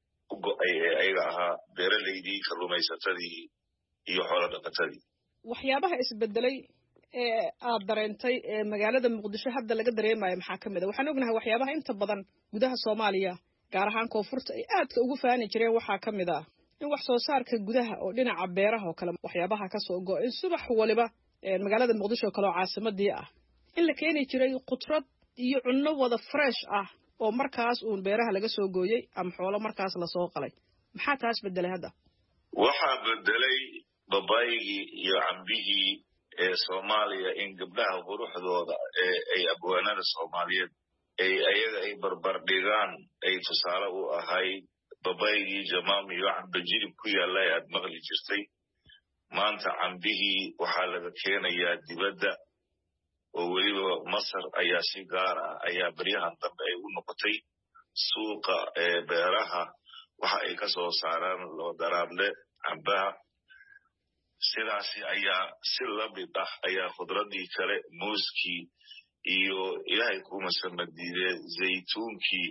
ayaga ahaa beeraleydii kalluumaysatadii iyo xoolo dhaqatadii waxyaabaha isbedelay ee aad dareentay ee magaalada Muqdisho hadda laga dareemayo maxaa ka mid ah waxaan ognahay waxyaabaha inta badan gudaha Soomaaliya gaar ahaan koonfurta ay aadka ugu faani jireen waxaa ka mid ah in wax soo saarka gudaha oo dhinaca beeraha oo kale waxyaabaha ka soo go'ay subax waliba ee magaalada Muqdisho kale oo caasimadii ah in la keeni jiray qudrad iyo cunno wada fresh ah oo markaas uun beeraha laga soo gooyay ama xoolo markaas la soo qalay maxaa taas bedelay hadda waxaa bedelay babaygii iyo cambihii ee Soomaaliya in gabdhaha quruxdooda ee ay abwaanada Soomaaliyeed ay ayaga ay barbar dhigaan ay tusaale u ahay babaygii jamaam iyo camba jilib ku yaallay aad maqli jirtay maanta cambihii waxaa laga keenayaa dibadda oo weliba Masar ayaa si gaar ah ayaa baryahan dambe ay u noqotay suuqa ee beeraha waxa ay ka soo saaraan loo daraadle cambaha sidaasi ayaa si lamid ah ayaa khudradii kale muuskii iyo ilaahay kuma samadiidee zaytuunkii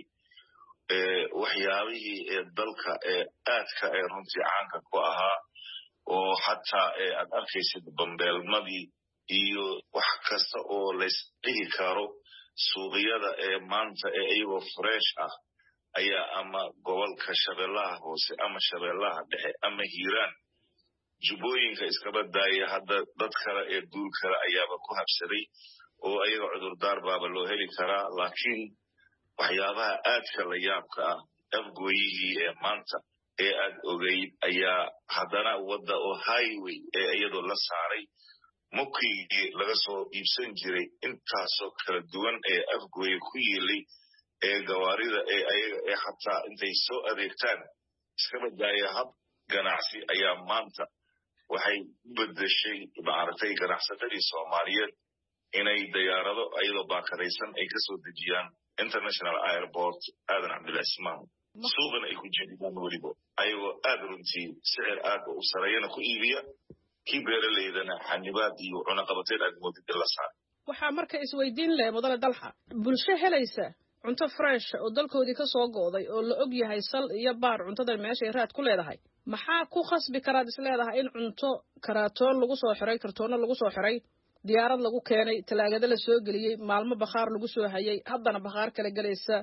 waxyaabihii ee dalka ee aadka ee runtii caanka ku ahaa oo xataa aad arkaysid bambeelmadii iyo wax kasta oo laysdhihi karo suuqyada ee maanta ee iyagoo fresh ah ayaa ama gobolka shabeellaha hoose ama shabeellaha dhexe ama hiiraan jubbooyinka iskaba daaya hadda dad kale ee duul kale ayaaba ku habsaday oo ayaga cudurdaar baaba loo heli karaa laakiin waxyaabaha aadka la yaabka ah afgooyihii ee maanta ee aad ogeyd ayaa haddana wadda oo highway ee iyadoo la saaray mukigii laga soo iibsan jiray intaasoo kala duwan ee afgooye ku yeelay ee gawaarida ee ayaga ee xataa intay soo adeegtaan iskaba daaya hab ganacsi ayaa maanta waxay u bedeshay maaragtay ganacsatadii Soomaaliyeed inay diyaarado ayadoo baakadaysan ay ka soo dejiyaan international airport aadan cabdullaahi ismaan suuqana ay ku jeediyaan weliba ayagoo aad runtii sicir aad u sareeyana ku iibiya kii beeraleydana xanibaad iyo cunaqabateed aad moodid in la saaro waxaa marka isweydiin leh mudane dalxa bulsho helaysa cunto fresh oo dalkoodii ka soo go'day oo la og yahay sal iyo baar cuntada meesha raad ku leedahay maxaa ku khasbi karaad is leedahay in cunto karatoon lagu soo xiray kartoona lagu soo xiray diyaarad lagu keenay talaagada la soo geliyey maalmo bakhaar lagu soo hayay haddana bakhaar kala gelaysa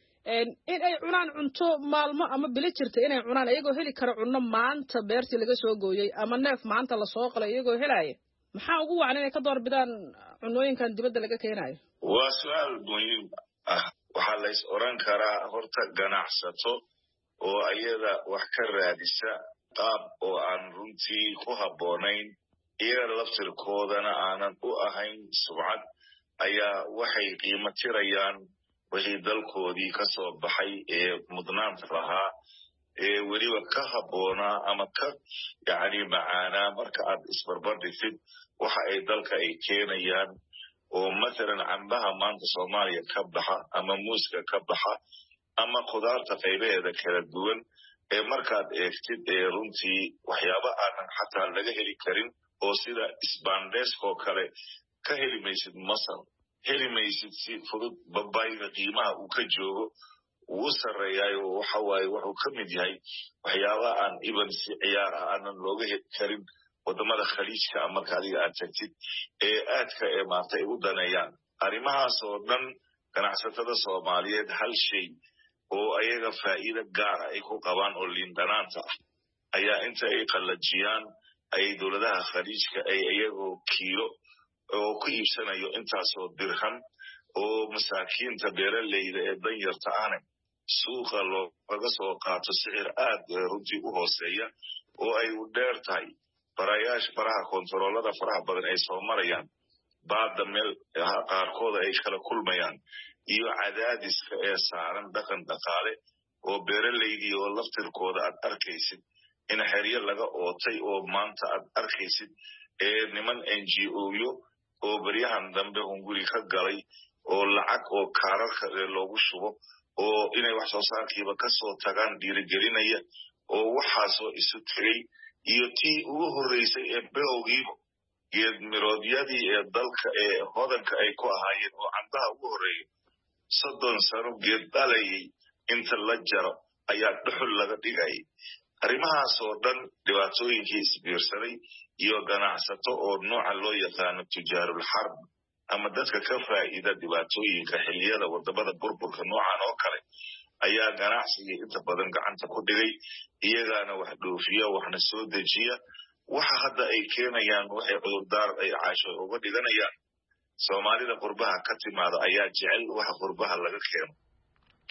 in ay cunaan cunto maalmo ama bilo jirta inay cunaan iyagoo heli kara cunno maanta beertii laga soo gooyey ama neef maanta lasoo qalay iyagoo helaya maxaa ugu wacan inay ka doorbidaan cunooyinkan dibadda laga keenayo waa su-aal muhiim ah waxaa lays oran karaa horta ganacsato oo ayada wax ka raadisa qaab oo aan runtii ku habboonayn iyaga laftirkoodana aanan u ahayn subcad ayaa waxay qiimo tirayaan wixii dalkoodii ka soo baxay ee mudnaanta lahaa ee weliba ka habboonaa ama ka yacni macaanaa marka aad isbarbardhigtid waxa ay dalka ay keenayaan oo mathalan cambaha maanta Soomaaliya ka baxa ama muuska ka baxa ama khudaarta qaybaheeda kala duwan ee markaad eegtid ee runtii waxyaaba aanan xataa laga heli karin oo sida isbaandheeskoo kale ka heli maysid Masar heli maysid si fudud babayga qiimaha uu ka joogo wuu sarreeyaay oo waxa waaye wuxuu ka mid yahay waxyaaba aan iban si ciyaar ah aanan looga heli karin wadamada khaliijka marka adiga aad tagtid ee aadka ee maanta ay u daneeyaan arrimahaas oo dhan ganacsatada Soomaaliyeed hal shay oo ayaga faa'iido gaar ah ay ku qabaan oo liindanaanta ah ayaa inta ay qallajiyaan ay dowladaha khaliijka ay iyagoo kiilo oo ku iibsanayo intaasoo dirham oo masaakiinta beeraleyda ee danyarta ahna suuqa looga soo qaato sicir aad runtii u hooseeya oo ay u dheer tahay barayaasha faraha kontaroolada faraha badan ay soo marayaan baada meel qaarkooda ay kala kulmayaan iyo cadaadiska ee saaran dhaqan dhaqaale oo beeraleydii oo laftirkooda aad arkaysid in xeryo laga ootay oo maanta aad arkaysid ee niman N G O-yo oo baryahan dambe hunguri ka galay oo lacag oo kaararka loogu shubo oo inay wax soo saarkiiba ka soo tagaan dhiirigelinaya oo waxaasoo isu tegay iyo tii ugu horreysay ee bilowgiiba geed miroodyadii ee dalka ee hodanka ay ku ahaayeen oo cambaha ugu horreeya soddon sano geed dhalayay inta la jaro ayaa dhuxul laga dhigayay arrimahaas oo dhan dhibaatooyinkii isbiirsaday iyo ganacsato oo nooca loo yaqaano tujaarul xarb ama dadka ka faa'iida dhibaatooyinka xilliyada wadamada burburka noocan oo kale ayaa ganacsiga inta badan gacanta ku dhigay iyagaana wax dhoofiya waxna soo dejiya waxa hadda ay keenayaan waxay cudurdaar ay caasho uga dhiganayaan Soomaalida qurbaha ka timaada ayaa jecel waxa qurbaha laga keeno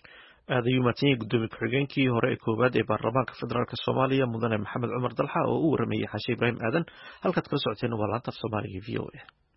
aad ayuu mahadsanyahay gudoomiye ku-xigeenkii hore ee koowaad ee baarlamaanka federaalk soomaaliya mudane maxamed cumar dalxa oo u waramayey xaashe ibraahim aadan halkaad kala socoteen waa laanta af soomaaliga v o a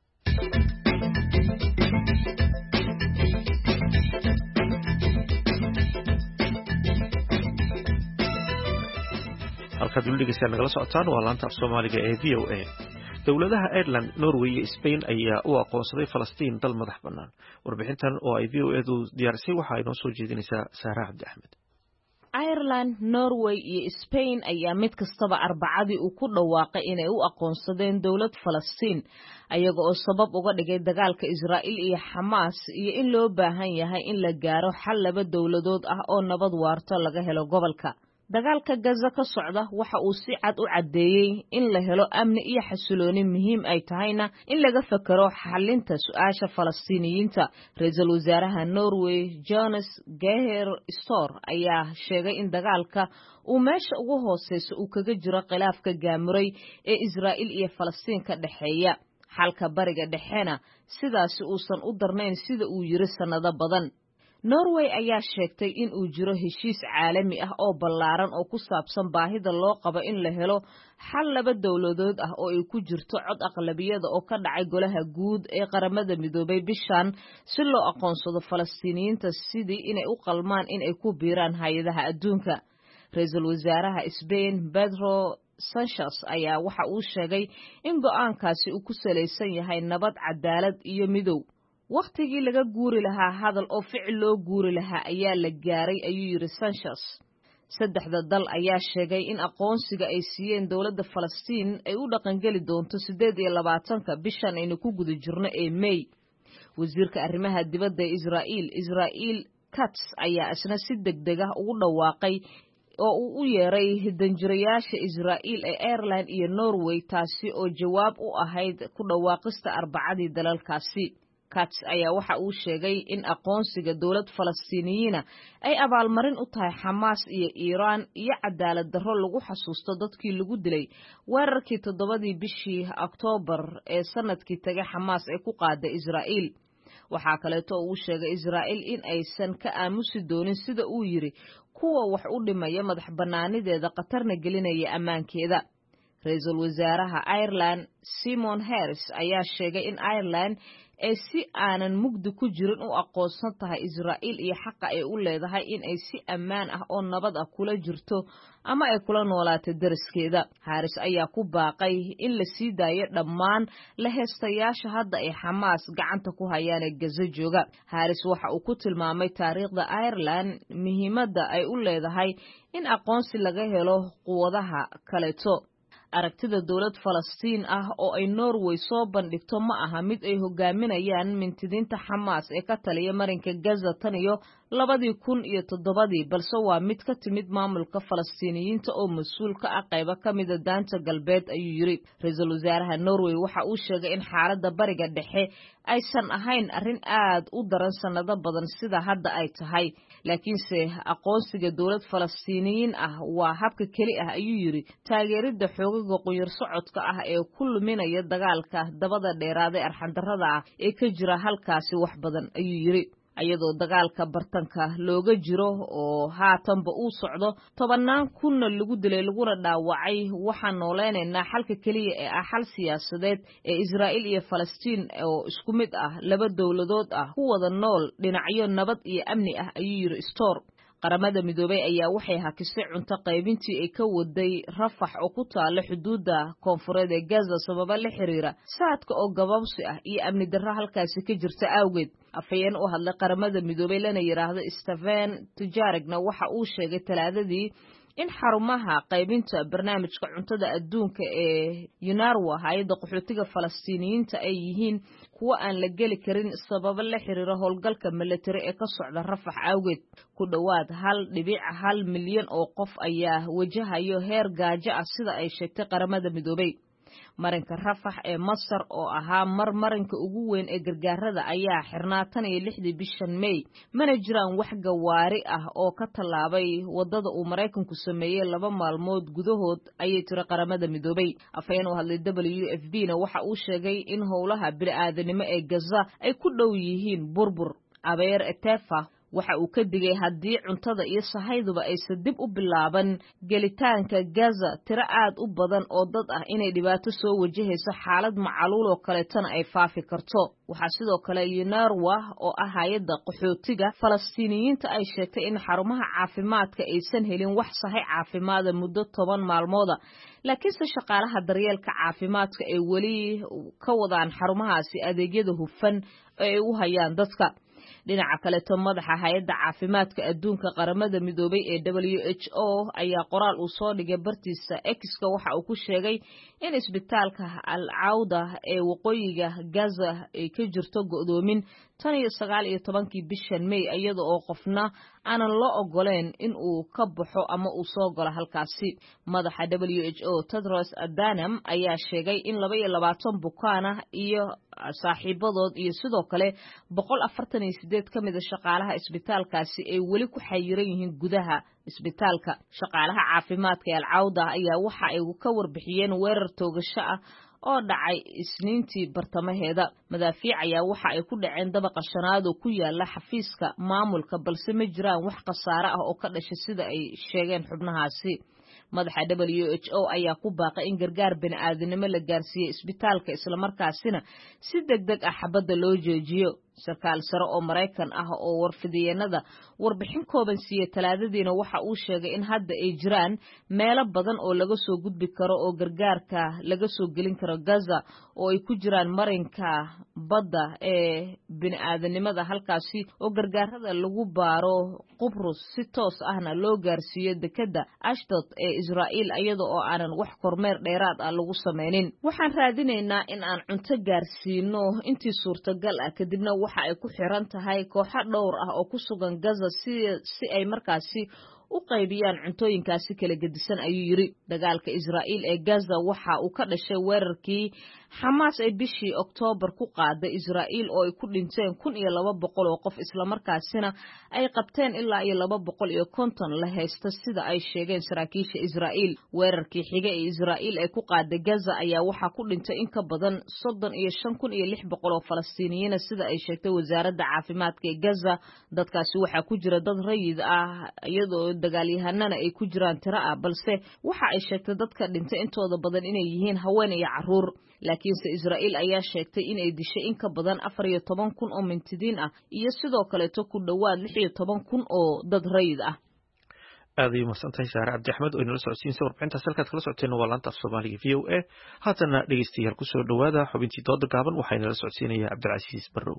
halkaad weli dhegeystayaal nagala socotaan waa laanta af soomaaliga ee v o a dowladaha Ireland, Norway iyo Spain ayaa u aqoonsaday Falastiin dal madax bannaan. Warbixintan oo ay V O A du diyaarisay waxa ay noo soo jeedinaysaa Saara Cabdi Axmed. Ireland, Norway iyo Spain ayaa mid kastaba arbacadii uu ku dhawaaqay inay u aqoonsadeen dowlad Falastiin ayaga oo sabab uga dhigay dagaalka Israa'iil iyo Xamaas iyo in loo baahan yahay in la gaaro xal laba dowladood ah oo nabad waarta laga helo gobolka. dagaalka Gaza ka socda waxa uu si cad u cadeeyay in la helo amni iyo xasilooni muhiim ay tahayna in laga fakaro xalinta su'aasha Falastiiniyiinta. Ra'iisul Wasaaraha Norway Jonas Gahr Store ayaa sheegay in dagaalka uu meesha ugu hooseyso uu kaga jiro khilaafka gaamuray ee Israa'iil iyo Falastiin ka dhaxeeya. Xalka bariga dhexena sidaas uusan u darnayn sida uu yiri sanado badan. Norway ayaa sheegtay in uu jiro heshiis caalami ah oo ballaaran oo ku saabsan baahida loo qabo in la helo xal laba dowladood ah oo ay ku jirto cod aqlabiyada oo ka dhacay golaha guud ee qaramada midoobay bishan si loo aqoonsado Falastiiniyiinta sidii inay u qalmaan in ay ku biiraan hay'adaha adduunka. Ra'iisul Wasaaraha Spain Pedro Sanchez ayaa waxa uu sheegay in go'aankaasi uu ku saleysan yahay nabad, cadaalad iyo midow. waqtigii laga guuri lahaa hadal oo ficil loo guuri lahaa ayaa la gaaray ayuu yiri Sanchez. Saddexda dal ayaa sheegay in aqoonsiga ay siiyeen dowladda Falastiin ay u dhaqangeli doonto siddeed iyo labaatanka bishan aynu ku guda jirno ee May. Wasiirka arrimaha dibadda ee Israa'iil Israa'iil Katz ayaa isna si degdeg ah ugu dhawaaqay oo uu u yeeray danjirayaasha Israa'iil ee Ireland iyo Norway taasi oo jawaab u ahayd ku dhawaaqista arbacadii dalalkaasi. Katz ayaa waxa uu sheegay in aqoonsiga dowlad Falastiiniyiina ay abaalmarin u tahay Xamaas iyo Iiraan iyo cadaalad darro lagu xasuusto dadkii lagu dilay weerarkii toddobadii bishii Oktoobar ee sanadkii tagay Xamaas ee ku qaaday Israa'iil. Waxaa kaleeto uu sheegay Israa'iil in aysan ka aamusi doonin sida uu yiri kuwa wax u dhimaya madax bannaanideeda qatarna gelinaya ammaankeeda. Ra'iisul Wasaaraha Ireland Simon Harris ayaa sheegay in Ireland ay si aanan mugdi ku jirin u aqoonsan tahay Israa'iil iyo xaqa ay u leedahay in ay si ammaan ah oo nabad ah kula jirto ama ay kula noolaato dariskeeda. Harris ayaa ku baaqay in la sii daayo dhammaan la heestayaasha hadda ay Xamaas gacanta ku hayaan ee Gaza jooga. Harris waxa uu ku tilmaamay taariikhda Ireland muhiimadda ay u leedahay in aqoonsi laga helo quwadaha kaleeto. aragtida dowlad Falastiin ah oo ay Norway soo bandhigto ma aha mid ay hogaaminayaan mintidiinta Xamaas ee ka taliya marinka Gaza tan iyo labadii kun iyo toddobadii balse waa mid ka timid maamulka Falastiiniyiinta oo mas'uul ka ah qaybo ka mid ah daanta galbeed ayuu yiri. Ra'iisul Wasaaraha Norway waxa uu sheegay in xaaladda bariga dhexe aysan ahayn arrin aad u daran sanado badan sida hadda ay tahay laakiinse aqoonsiga dowlad Falastiiniyiin ah waa habka keli ah ayuu yiri taageerida xoogaga qoyar socodka ah ee ku luminaya dagaalka dabada dheeraad ee arxandarrada ah ee ka jira halkaasi wax badan ayuu yiri. ayadoo dagaalka bartanka looga jiro oo haatanba uu socdo tobanaan kunna lagu dilay laguna dhaawacay waxaan nooleenaynaa xalka keliya ee ah xal siyaasadeed ee Israa'iil iyo Falastiin oo isku mid ah laba dowladood ah ku wada nool dhinacyo nabad iyo amni ah ayuu yiri Store. qaramada midoobay ayaa waxay hakisay cunto qaybintii ay ka waday Rafax oo ku taala xuduudda koonfureed ee Gaza sabab la xiriira saadka oo gababsi ah iyo amni darro halkaasi ka jirta awgeed. afayeen u hadlay qaramada midoobay lana yiraahdo Stephen Dujarric-na waxa uu sheegay Talaadadii in xarumaha qaybinta barnaamijka cuntada adduunka ee UNRWA hay'adda qaxootiga Falastiiniyiinta ay yihiin kuwa aan la geli karin sabab la xiriira howlgalka military ee ka socda Rafax awgeed. ku dhawaad hal dhibic hal milyan oo qof ayaa wajahayo heer gaajo ah sida ay sheegtay qaramada midoobay. marinka Rafax ee Masar oo ahaa mar marinka ugu weyn ee gargaarada ayaa xirnaa tan iyo lixdii bishan May mana jiraan wax gawaari ah oo ka tallaabay wadada uu Mareykanku sameeyay laba maalmood gudahood ayay tiri qaramada midoobay. afayeen u hadlay W F P-na waxa uu sheegay in howlaha bini'aadanimo ee Gaza ay ku dhow yihiin burbur. Abeer Etefa waxa uu ka digay haddii cuntada iyo sahayduba aysan dib u bilaaban gelitaanka Gaza tiro aad u badan oo dad ah inay dhibaato soo wajahayso xaalad macaluul oo kaleetana ay faafi karto. waxaa sidoo kale UNRWA oo ah hay'adda qaxootiga Falastiiniyiinta ay sheegtay in xarumaha caafimaadka aysan helin wax sahay caafimaad muddo toban maalmooda, laakiinse shaqaalaha daryeelka caafimaadka ay weli ka wadaan xarumahaasi adeegyada hufan ee ay u hayaan dadka. dhinaca kale to madaxa hay'adda caafimaadka adduunka qaramada midoobay ee W H O ayaa qoraal uu soo dhigay bartiisa X-ka waxa uu ku sheegay in isbitaalka Al-Awda ee waqooyiga Gaza ay ka jirto go'doomin tan iyo sagaal iyo tobankii bishan May iyada oo qofna aanan loo ogoleen in uu ka baxo ama uu soo galo halkaasi. madaxa W H O Tedros Adhanom ayaa sheegay in laba iyo labaatan bukaan ah iyo saaxiibadood iyo sidoo kale boqol afartan iyo sideed ka mid ah shaqaalaha isbitaalkaasi ay weli ku xayiran yihiin gudaha isbitaalka. shaqaalaha caafimaadka ee Al-Awda ayaa waxa ay ka warbixiyeen weerar toogasho ah oo dhacay Isniintii bartamaheeda. madaafiic ayaa waxa ay ku dhaceen dabaqa shanaad oo ku yaala xafiiska maamulka, balse ma jiraan wax khasaare ah oo ka dhashay sida ay sheegeen xubnahaasi. madaxa W H O ayaa ku baaqay in gargaar bini'aadanimo la gaarsiiyo isbitaalka isla markaasina si degdeg ah xabadda loo joojiyo. sarkaal sare oo Mareykan ah oo warfidiyeenada warbixin kooban siiyay Talaadadiina waxa uu sheegay in hadda ay jiraan meelo badan oo laga soo gudbi karo oo gargaarka laga soo gelin karo Gaza oo ay ku jiraan marinka badda ee bini'aadanimada halkaasi oo gargaarada lagu baaro Qubrus si toos ahna loo gaarsiiyo dekedda Ashdod ee Israa'iil iyada oo aanan wax kormeer dheeraad ah lagu sameynin. waxaan raadinaynaa in aan cunto gaarsiino intii suurtagal ah, kadibna waxa ay ku xiran tahay kooxo dhowr ah oo ku sugan Gaza si si ay markaasi u qaybiyaan cuntooyinkaasi kala gedisan, ayuu yiri. dagaalka Israa'iil ee Gaza waxa uu ka dhashay weerarkii Xamaas ay bishii Oktoobar ku qaaday Israa'iil oo ay ku dhinteen kun iyo laba boqol oo qof isla markaasina ay qabteen ilaa iyo laba boqol iyo konton la haysta sida ay sheegeen saraakiisha Israa'iil. weerarkii xiga ee Israa'iil ay ku qaaday Gaza ayaa waxa ku dhintay in ka badan soddon iyo shan kun iyo lix boqol oo Falastiiniyiin sida ay sheegtay wasaaradda caafimaadka ee Gaza. dadkaasi waxa ku jira dad rayid ah iyadoo dagaalyahanana ay ku jiraan tiro ah, balse waxa ay sheegtay dadka dhintay intooda badan inay yihiin haween iyo caruur. laakiinse Israa'iil ayaa sheegtay in ay dishay in ka badan afar iyo toban kun oo mintidiin ah iyo sidoo kale to ku dhawaad lix iyo toban kun oo dad rayid ah. aad ayuu mahadsantahay Saare Cabdi Axmed oo inala socodsiinaysa warbixintaas. halkaad kala socoteen waa laanta af Soomaaliga V O A. haatana dhegeystayaal kusoo dhawaada xubintii dooda gaaban waxaa inala socodsiinaya Cabdilcasiis Barrow.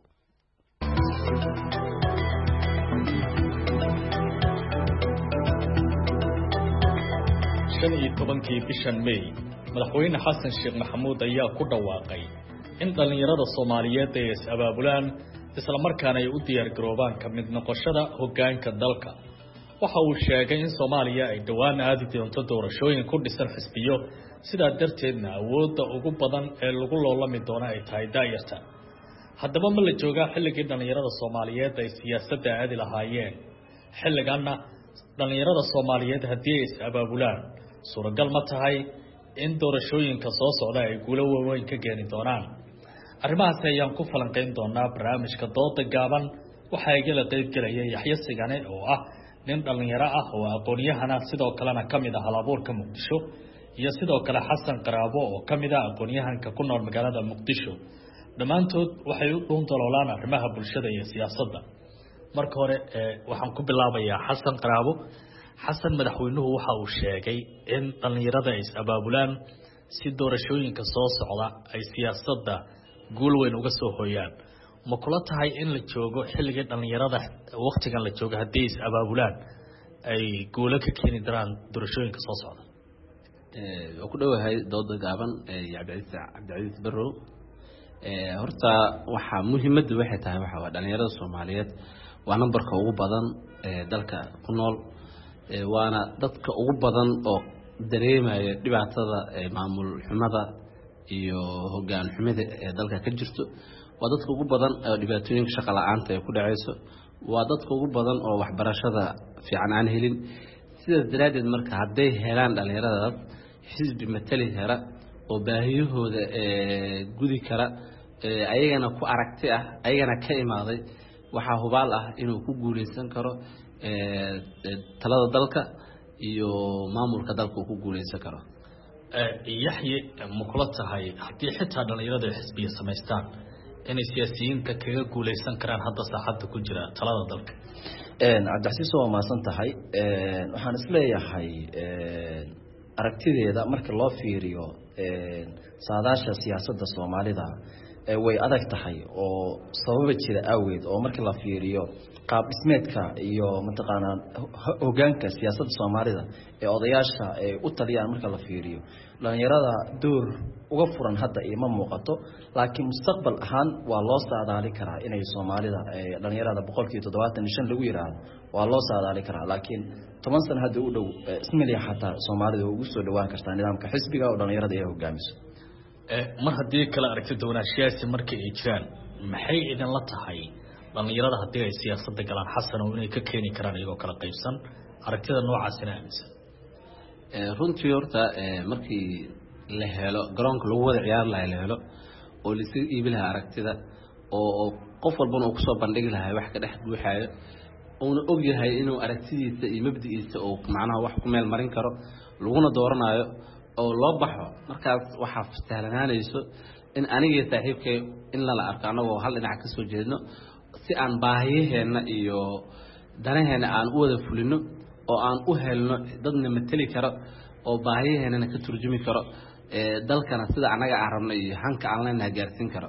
shan iyo tobankii bishan May madaxweyne xasan sheekh maxamuud ayaa ku dhawaaqay in dhalinyarada Soomaaliyeed ay is-abaabulaan isla markaana ay u diyaar garoobaan ka mid noqoshada hoggaanka dalka. waxa uu sheegay in Soomaaliya ay dhawaan aadi doonto doorashooyin ku dhisan xisbiyo, sidaa darteedna awoodda ugu badan ee lagu loolami doono ay tahay daayarta. haddaba ma la joogaa xilligii dhalinyarada Soomaaliyeed ay siyaasadda aadi lahaayeen? xilliganna dhalinyarada Soomaaliyeed haddii ay is-abaabulaan suuragal ma tahay in doorashooyinka soo socda ay guulo waaweyn ka keeni doonaan? arrimahaas ayaan ku falanqayn doonaa barnaamijka dooda gaaban. waxaa igala qayb gelaya Yaxya Sigane oo ah nin dhalinyaro ah oo aqoon-yahana sidoo kalena ka mid ah hal-abuurka Muqdisho, iyo sidoo kale Xasan Qaraabo oo ka mid ah aqoon-yahanka ku nool magaalada Muqdisho. dhammaantood waxay u dhuun daloolaan arrimaha bulshada iyo siyaasadda. marka hore waxaan ku bilaabayaa Xasan Qaraabo. xasan, madaxweynuhu waxa uu sheegay in dhalinyarada ay is-abaabulaan si doorashooyinka soo socda ay siyaasadda guul weyn uga soo hooyaan. ma kula tahay in la joogo xilligii dhalinyarada waqtigan la joogo haddii ay is-abaabulaan ay guulo ka keeni daraan doorashooyinka soo socda? waa ku dhowahay dooda gaaban Cabdilcasiis Cabdilcasiis Barrow. horta waxaa muhiimaddu waxay tahay waxa waa dhalinyarada Soomaaliyeed waa nambarka ugu badan ee dalka ku nool, waana dadka ugu badan oo dareemaya dhibaatada maamul xumada iyo hoggaan xumida ee dalka ka jirto. waa dadka ugu badan oo dhibaatooyinka shaqo la'aanta ay ku dhacayso. waa dadka ugu badan oo waxbarashada fiican aan helin. sidaas daraadeed marka hadday helaan dhalinyaradaas xisbi matali kara oo baahiyahooda gudi kara ayagana ku aragti ah ayagana ka imaaday waxaa hubaal ah inuu ku guuleysan karo talada dalka iyo maamulka dalka uu ku guuleysan karo. yaxye ma kula tahay haddii xitaa dhalinyarada xisbiya samaystaan inay siyaasiyiinta kaga guuleysan karaan hadda saaxadda ku jira talada dalka? cabdixasiis waa mahadsan tahay. waxaan isleeyahay aragtideeda marka loo fiiriyo saadaasha siyaasadda soomaalida way adag tahay oo sababa jira aaweed oo marka la fiiriyo qaab dhismeedka iyo mataqaanaa hogaanka siyaasadda soomaalida ee odayaasha ay u taliyaan marka la fiiriyo dhalinyarada door uga furan hadda ima muuqato, laakiin mustaqbal ahaan waa loo saadaali karaa inay soomaalida dhalinyarada boqolkiiba toddobaatan iyo shan lagu yiraahdo waa loo saadaali karaa, laakiin toban sano hadda u dhow ismaliya xataa soomaalida ugu soo dhawaan kartaa nidaamka xisbiga oo dhalinyarada ay hogaamiso. mar haddii kala aragti duwanaanshiyaasi markii ay jiraan maxay idinla tahay dhalinyarada haddii ay siyaasadda galaan xasan oo inay ka keeni karaan iyagoo kala qaybsan aragtida noocaasina aaminsan? runtii horta markii la helo garoonka lagu wada ciyaar lahaa la helo oo laisga iibi lahaa aragtida oo qof walbana uu kusoo bandhigi lahaa wax ka dhex buuxaayo uuna og yahay inuu aragtidiisa iyo mabdigiisa uu macnaha wax ku meel marin karo laguna dooranayo oo loo baxo, markaas waxaa sahlanaanayso in anigii saaxiibkay in lala arko annagoo hal dhinac ka soo jeedno si aan baahiyaheenna iyo danaheena aan u wada fulino oo aan u helno dadna mateli karo oo baahiyaheenana ka turjumi karo dalkana sida annaga aan rabno iyo hanka aan leenahay gaarsiin karo.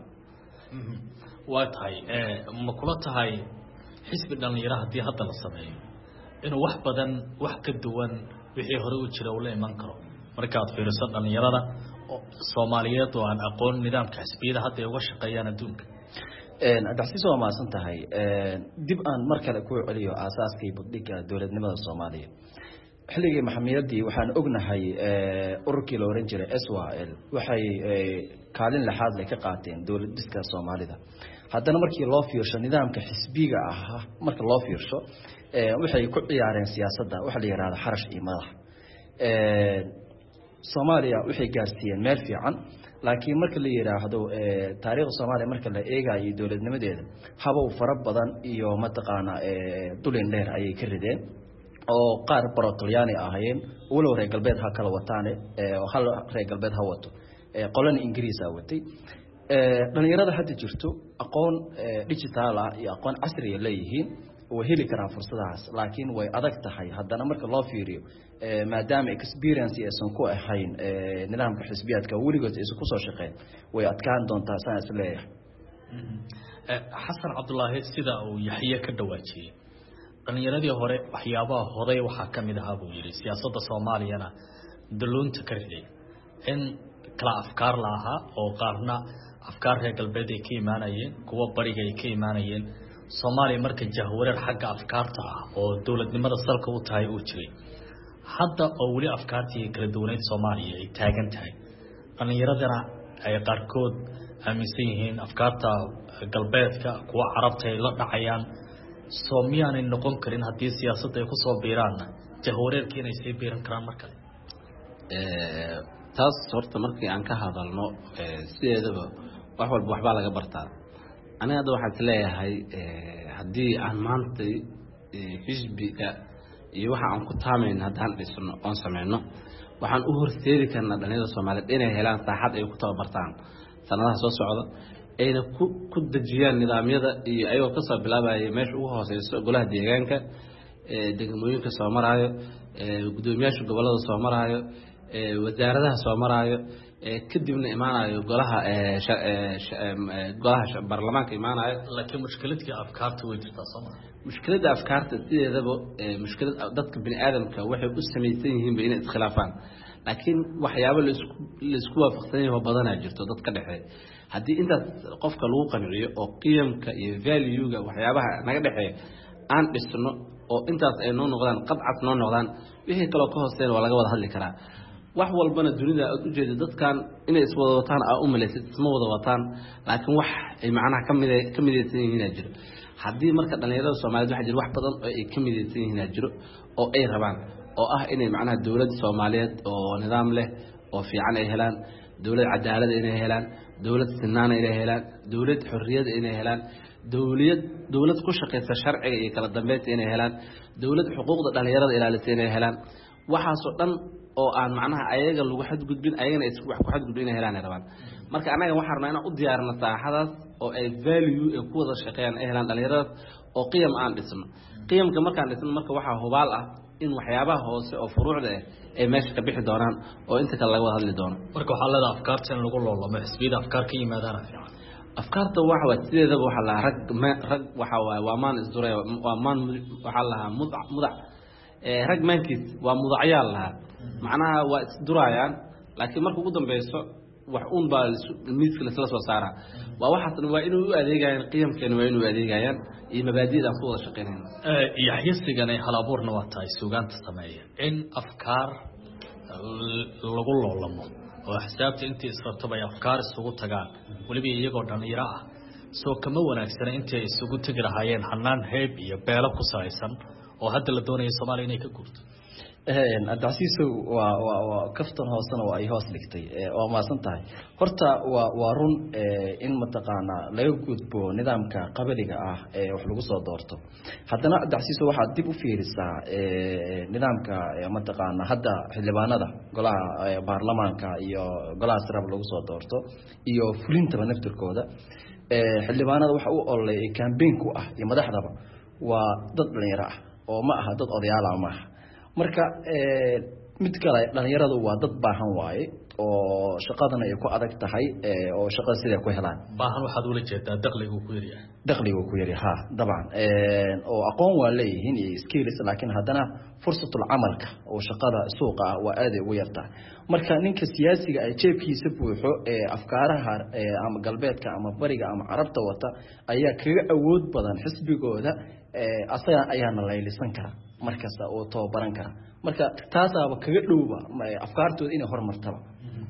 waa tahay ma kula tahay xisbi dhalinyaro haddii hadda la sameeyo inuu wax badan wax ka duwan wixii hore u jira uu la iman karo markaad fiiriso dhalinyarada soomaaliyeed oo aan aqoon nidaamka xisbiyada hadda ay uga shaqeeyaan adduunka? cabdixasiis waa mahadsan tahay. dib aan mar kale ku celiyo aasaaskii budhiga dowladnimada soomaaliya xilligii maxamiyadii waxaan ognahay ururkii la oran jiray S Y L waxay kaalin laxaad leh ka qaateen dowlad dhiska soomaalida. haddana markii loo fiirsho nidaamka xisbiga ah marka loo fiirsho waxay ku ciyaareen siyaasadda waxa la yiraahdo xarash iyo madax. Soomaaliya waxay gaarsiiyeen meel fiican, laakiin marka la yiraahdo taariikhda Soomaaliya marka la eegayo dowladnimadeeda habow fara badan iyo mataqaana dulin dheer ayay ka rideen oo qaar Borotalyaani ahaayeen walow reer galbeed ha kala wataane oo hal reer galbeed ha wato qolani Ingiriis ah watay. dhalinyarada hadda jirto aqoon digital ah iyo aqoon casri ah leeyihiin oo heli karaan fursadahaas, laakiin way adag tahay haddana marka loo fiiriyo maadaama experience aysan ku ahayn nidaamka xisbiyaadka weligood aysan ku soo shaqeyn way adkaan doontaa saan is leeyahay. xasan cabdullaahi sida uu yaxye ka dhawaajiyey dhalinyaradii hore waxyaabaha horay waxaa ka mid ahaa buu yidhi siyaasadda soomaaliyana daluunta ka riday in kala afkaar la ahaa oo qaarna afkaar reer galbeed ay ka imaanayeen kuwa bariga ay ka imaanayeen. Soomaaliya marka jahwareer xagga afkaarta ah oo dowladnimada salka u tahay uu jiray, hadda oo weli afkaartii kala duwaneed Soomaaliya ay taagan tahay dhalinyaradana ay qaarkood aaminsan yihiin afkaarta galbeedka kuwa carabta ay la dhacayaan. soo miyaanay noqon karin haddii siyaasadda ay kusoo biiraanna jahwareerkii inay sii biiran karaan mar kale? taas horta markii aan ka hadalno sideedaba wax walba waxbaa laga bartaa. aniga hadda waxaan isleeyahay haddii aan maanta xisbiga iyo waxa aan ku taamayn haddaan dhisno oon sameyno waxaan u horseedi karnaa dhalinyarada Soomaaliyeed inay helaan saaxad ay ku tababartaan sanadaha soo socda ayna ku ku dejiyaan nidaamyada iyo ayagoo ka soo bilaabaya meesha ugu hooseyso golaha deegaanka degmooyinka soo maraayo gudoomiyaasha gobolada soo maraayo wasaaradaha soo maraayo kadibna imaanayo golaha golaha baarlamaanka imaanayo. laakiin mushkiladka afkaarta way jirtaa Soomaaliya. mushkiladda afkaarta sideedaba mushkilad dadka bini aadamka waxay u samaysan yihiin inay iskhilaafaan, laakiin waxyaabo la isku la isku waafaqsan yahay badanaa jirto dad ka dhaxeeya. haddii intaas qofka lagu qanciyo oo qiyamka iyo value-ga waxyaabaha naga dhaxeeya aan dhisno oo intaas ay noo noqdaan qadcad noo noqdaan wixii kale ka hooseeyna waa laga wada hadli karaa. wax walbana dunida aad u jeedo dadkan inay iswada wataan aa u maleysay isma wada wataan, laakiin wax ay macnaha ka mid ka midaysan yihiin jiro. haddii marka dhalinyarada Soomaaliyeed waxa jira wax badan oo ay ka midaysan yihiin jiro oo ay rabaan oo ah inay macnaha dawladda Soomaaliyeed oo nidaam leh oo fiican ay helaan, dawlad cadaalad inay helaan, dawlad sinaan inay helaan, dawlad xorriyad inay helaan, dawlad dawlad ku shaqeysa sharciga iyo kala dambeynta inay helaan dawlad xuquuqda dhalinyarada ilaalisa inay helaan waxaas oo dhan oo aan macnaha ayaga lagu xadgudbin ayagana ay wax ku xadgudbin inay helaan ay rabaan marka anaga waxaan rabnaa inaan u diyaarino saaxadaas oo ay value ay ku wada shaqeeyaan ay helaan dhalinyarada oo qiyam aan dhisno qiyamka markaan dhisno marka waxaa hubaal ah in waxyaabaha hoose oo furuucda ah ay meesha ka bixi doonaan oo inta kale laga wada hadli doono marka waxaa leedahay afkaarta in lagu loolamo xisbiyada afkaar ka yimaadaan fiican afkaarta waxa waa sideedaba waxa la rag rag waxa waa waa maan isduray waa maan waxa la mudac mudac ee rag maankiis waa mudacyaal laha macnaha waa isdurayaan laakiin marka ugu dambeeyso wax uun baa miiska la soo saara waa waxaas waa inuu u adeegayaan qiyamkeena waa inuu adeegayaan iyo mabaadi'da ku wada shaqeynayna ee yaxyisigana hal abuurna waa tahay suugaanta sameeya in afkaar lagu loolamo oo xisaabta intii isfartaba ay afkaar isugu tagaan waliba iyagoo dhalinyaro ah soo kama wanaagsana intii isugu tagi lahaayeen hanaan heeb iyo beelo ku salaysan oo hadda la doonayo Soomaaliya inay ka guurto een adasiiso waa waa waa kaftan hoosana waa ay hoos dhigtay waa maasan tahay horta waa waa run in mataqaana laga gudbo nidaamka qabaliga ah ee wax lagu soo doorto haddana adasiiso waxa dib u fiirisaa ee nidaamka mataqaana hadda xildhibaanada golaha baarlamaanka iyo golaha sare lagu soo doorto iyo fulinta naftirkooda ee xildhibaanada waxa uu olay campaign ku ah iyo madaxdaba waa dad dhalinyaro ah oo ma aha dad odayaal ah ma aha marka ee mid kale dhalinyaradu waa dad baahan waaye oo shaqadana ay ku adag tahay ee oo shaqada sida ku helaan baahan waxaad ula jeedaa dakhligu ku yariyaa dakhligu ku yari ha dabcan ee oo aqoon waa leeyihiin iyo skills laakiin haddana fursatul amalka oo shaqada suuqa ah waa aad ugu yarta marka ninka siyaasiga ay jeebkiisa buuxo ee afkaaraha ee ama galbeedka ama bariga ama carabta wata ayaa kaga awood badan xisbigooda ee asaga ayaana la ilisan kara markasta oo tababaran kara marka taasaaba kaga dhowba afkaartooda inay horumartaba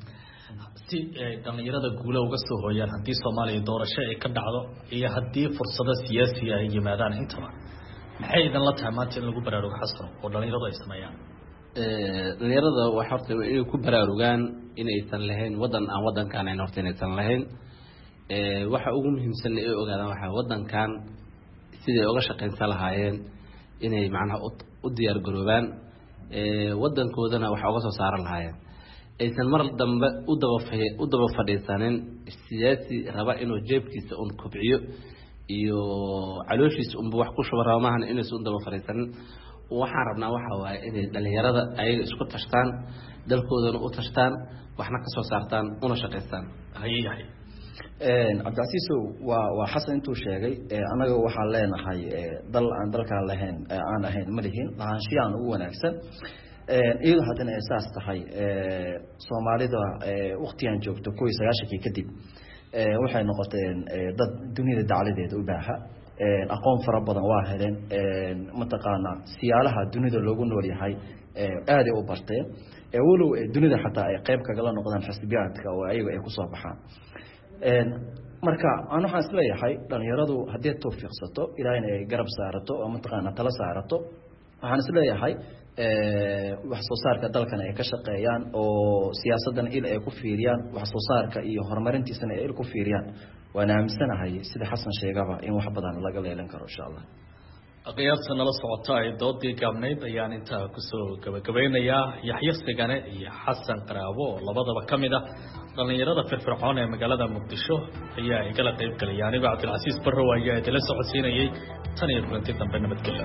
si dhalinyarada guula uga soo hooyaan haddii Soomaaliya doorasho ay ka dhacdo iyo haddii fursado siyaasi ah ay yimaadaan intaba maxay idan la tahay maanta in lagu baraarugo xasan oo dhalinyaradu ay sameeyaan ee dhalinyarada waxa horta ay ku baraarugaan inaysan lahayn wadan aan wadankan ay horta inaysan lahayn ee waxa ugu muhiimsan ee ogaadaan waxa wadankan sidii uga shaqeynsan lahaayeen inay macnaha u diyaar garoobaan ee wadankoodana waxa uga soo saaran lahaayeen aysan mar dambe u daba u daba fadhiisanin siyaasi raba inuu jeebkiisa un kubciyo iyo calooshiisa un wax ku shubara maahan inuu u daba fadhiisanin waxaan rabnaa waxa waaye inay dhalinyarada ayaga isku tashtaan dalkoodana u tashtaan waxna ka soo saartaan una shaqeystaan hayahay een abdaasiiso waa waa xasan intuu sheegay anaga waxaan leenahay dal aan dalka lahayn aan ahayn malihin lahaanshiyan ugu wanaagsan een iyadoo haddana asaas tahay ee Soomaalida ee waqtigan joogto kow iyo sagaashan kadib ee waxay noqoteen dad dunida dacaladeeda u baaha ee aqoon fara badan waa heleen ee mataqaana siyaalaha dunida loogu nool yahay ee aad u bartay ee walow dunida xataa ay qayb kaga la noqdaan xisbiyaadka oo ayaga ay ku soo baxaan een marka aan waxaan isleeyahay dhalinyaradu haddii tawfiiqsato ilaahayna ay garab saarato oo mataqaana tala saarato waxaan isleeyahay ee wax soo saarka dalkan ay ka shaqeeyaan oo siyaasadan il ay ku fiiriyaan wax soo saarka iyo horumarintiisana ay il ku fiiriyaan waan aaminsanahay sida xasan sheegaba in wax badan laga leelan karo insha Allah aqyaabta nala socota ay doodii gaabnayd ayaan intaa ku soo gabagabeynayaa Yaxya Sigane iyo Xasan Qaraabo labadaba kamid ah dhalinyarada firfircoon ee magaalada Muqdisho ayaa igala qayb galay aniga Cabdilcasiis Barrow ayaa idila socodsiinayay tan iyo kulanti dambe nabadgelyo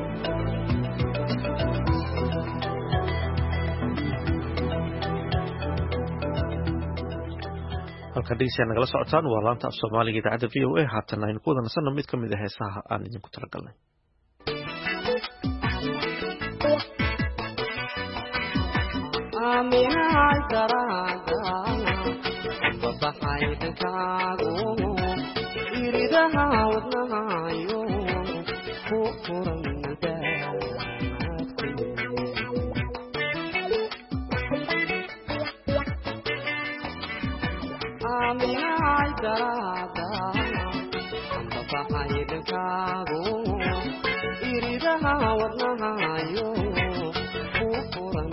halka dhegeystayaal nagala socotaan waa laanta af Soomaaliga idaacadda V O A haatan aynu ku wada nasanno mid ka mid ah heesaha aan idinku talagalnay Amina daraga babahay dakago iridaha wadnahayo ku furan Amina daraga babahay dakago iridaha wadnahayo ku furan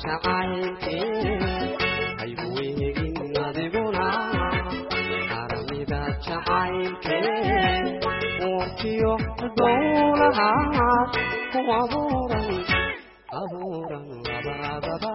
jacaylkee haygu eegin adiguna haramida jacaylkee uurkiyo dowlahaas ku abuuran abuuran labadaba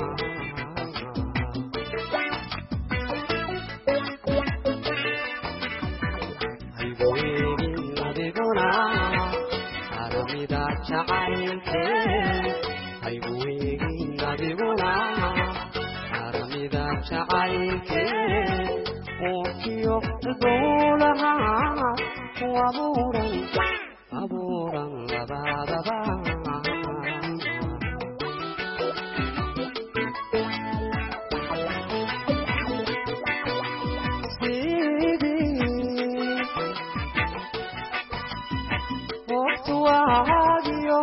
haygu eegin adiguna haramida jacaylkee haygu eegin adiguna haramida jacaylkee uurkiyo dowlahaas ku abuuran abuuran labadaba waqtiwaadiyo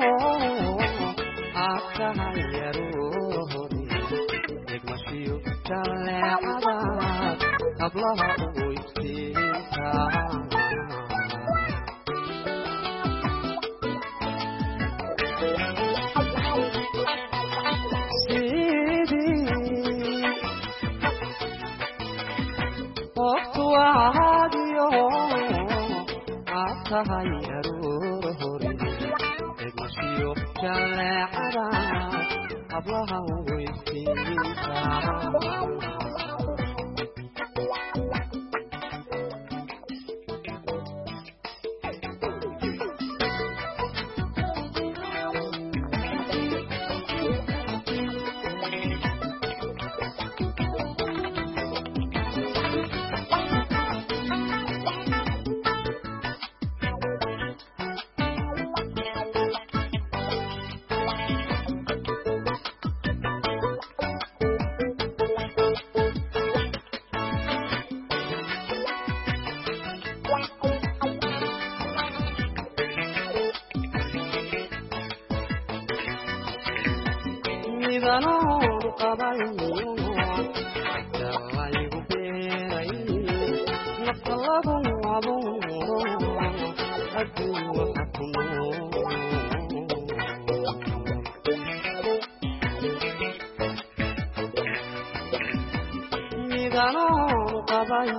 adkahayarohori degmashiyo jaleecadaad hablaha ugu iftiinta waqtiwaadiyo adkahayarohori degmashiyo jaleecadaad hablaha ugu iftiinta midanood qabayo dalaygu beeray nafta lagu abuuro aduu waxa ku nool midanood qabayo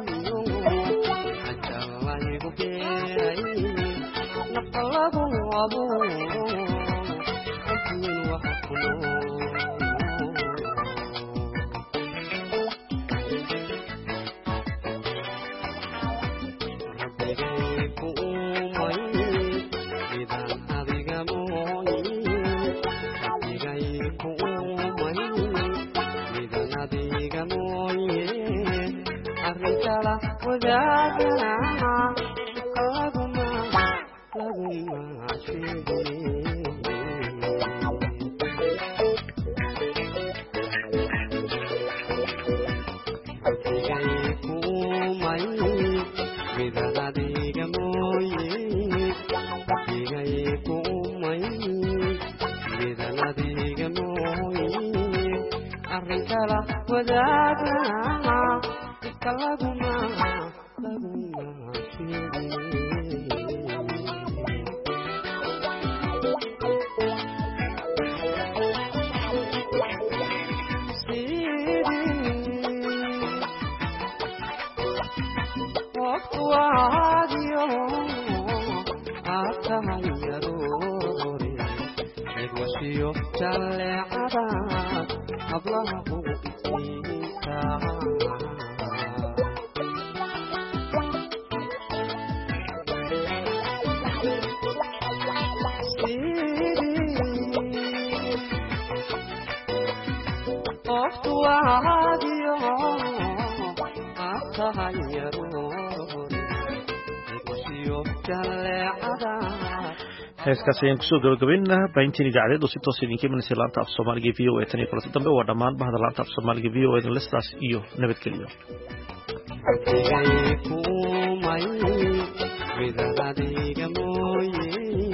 dalaygu beeray nafta lagu abuuro aduu waxa ku nool heeskaas ayaan kusoo gabagabaynaynaa baahintiin idaacadeed oo si toos idinka imanaysa laanta af soomaaliga v o a tan iyo kulanti dambe waa dhammaan bahda laanta af soomaaliga v o a idin listaas iyo nabadgelyo midadadiga mooye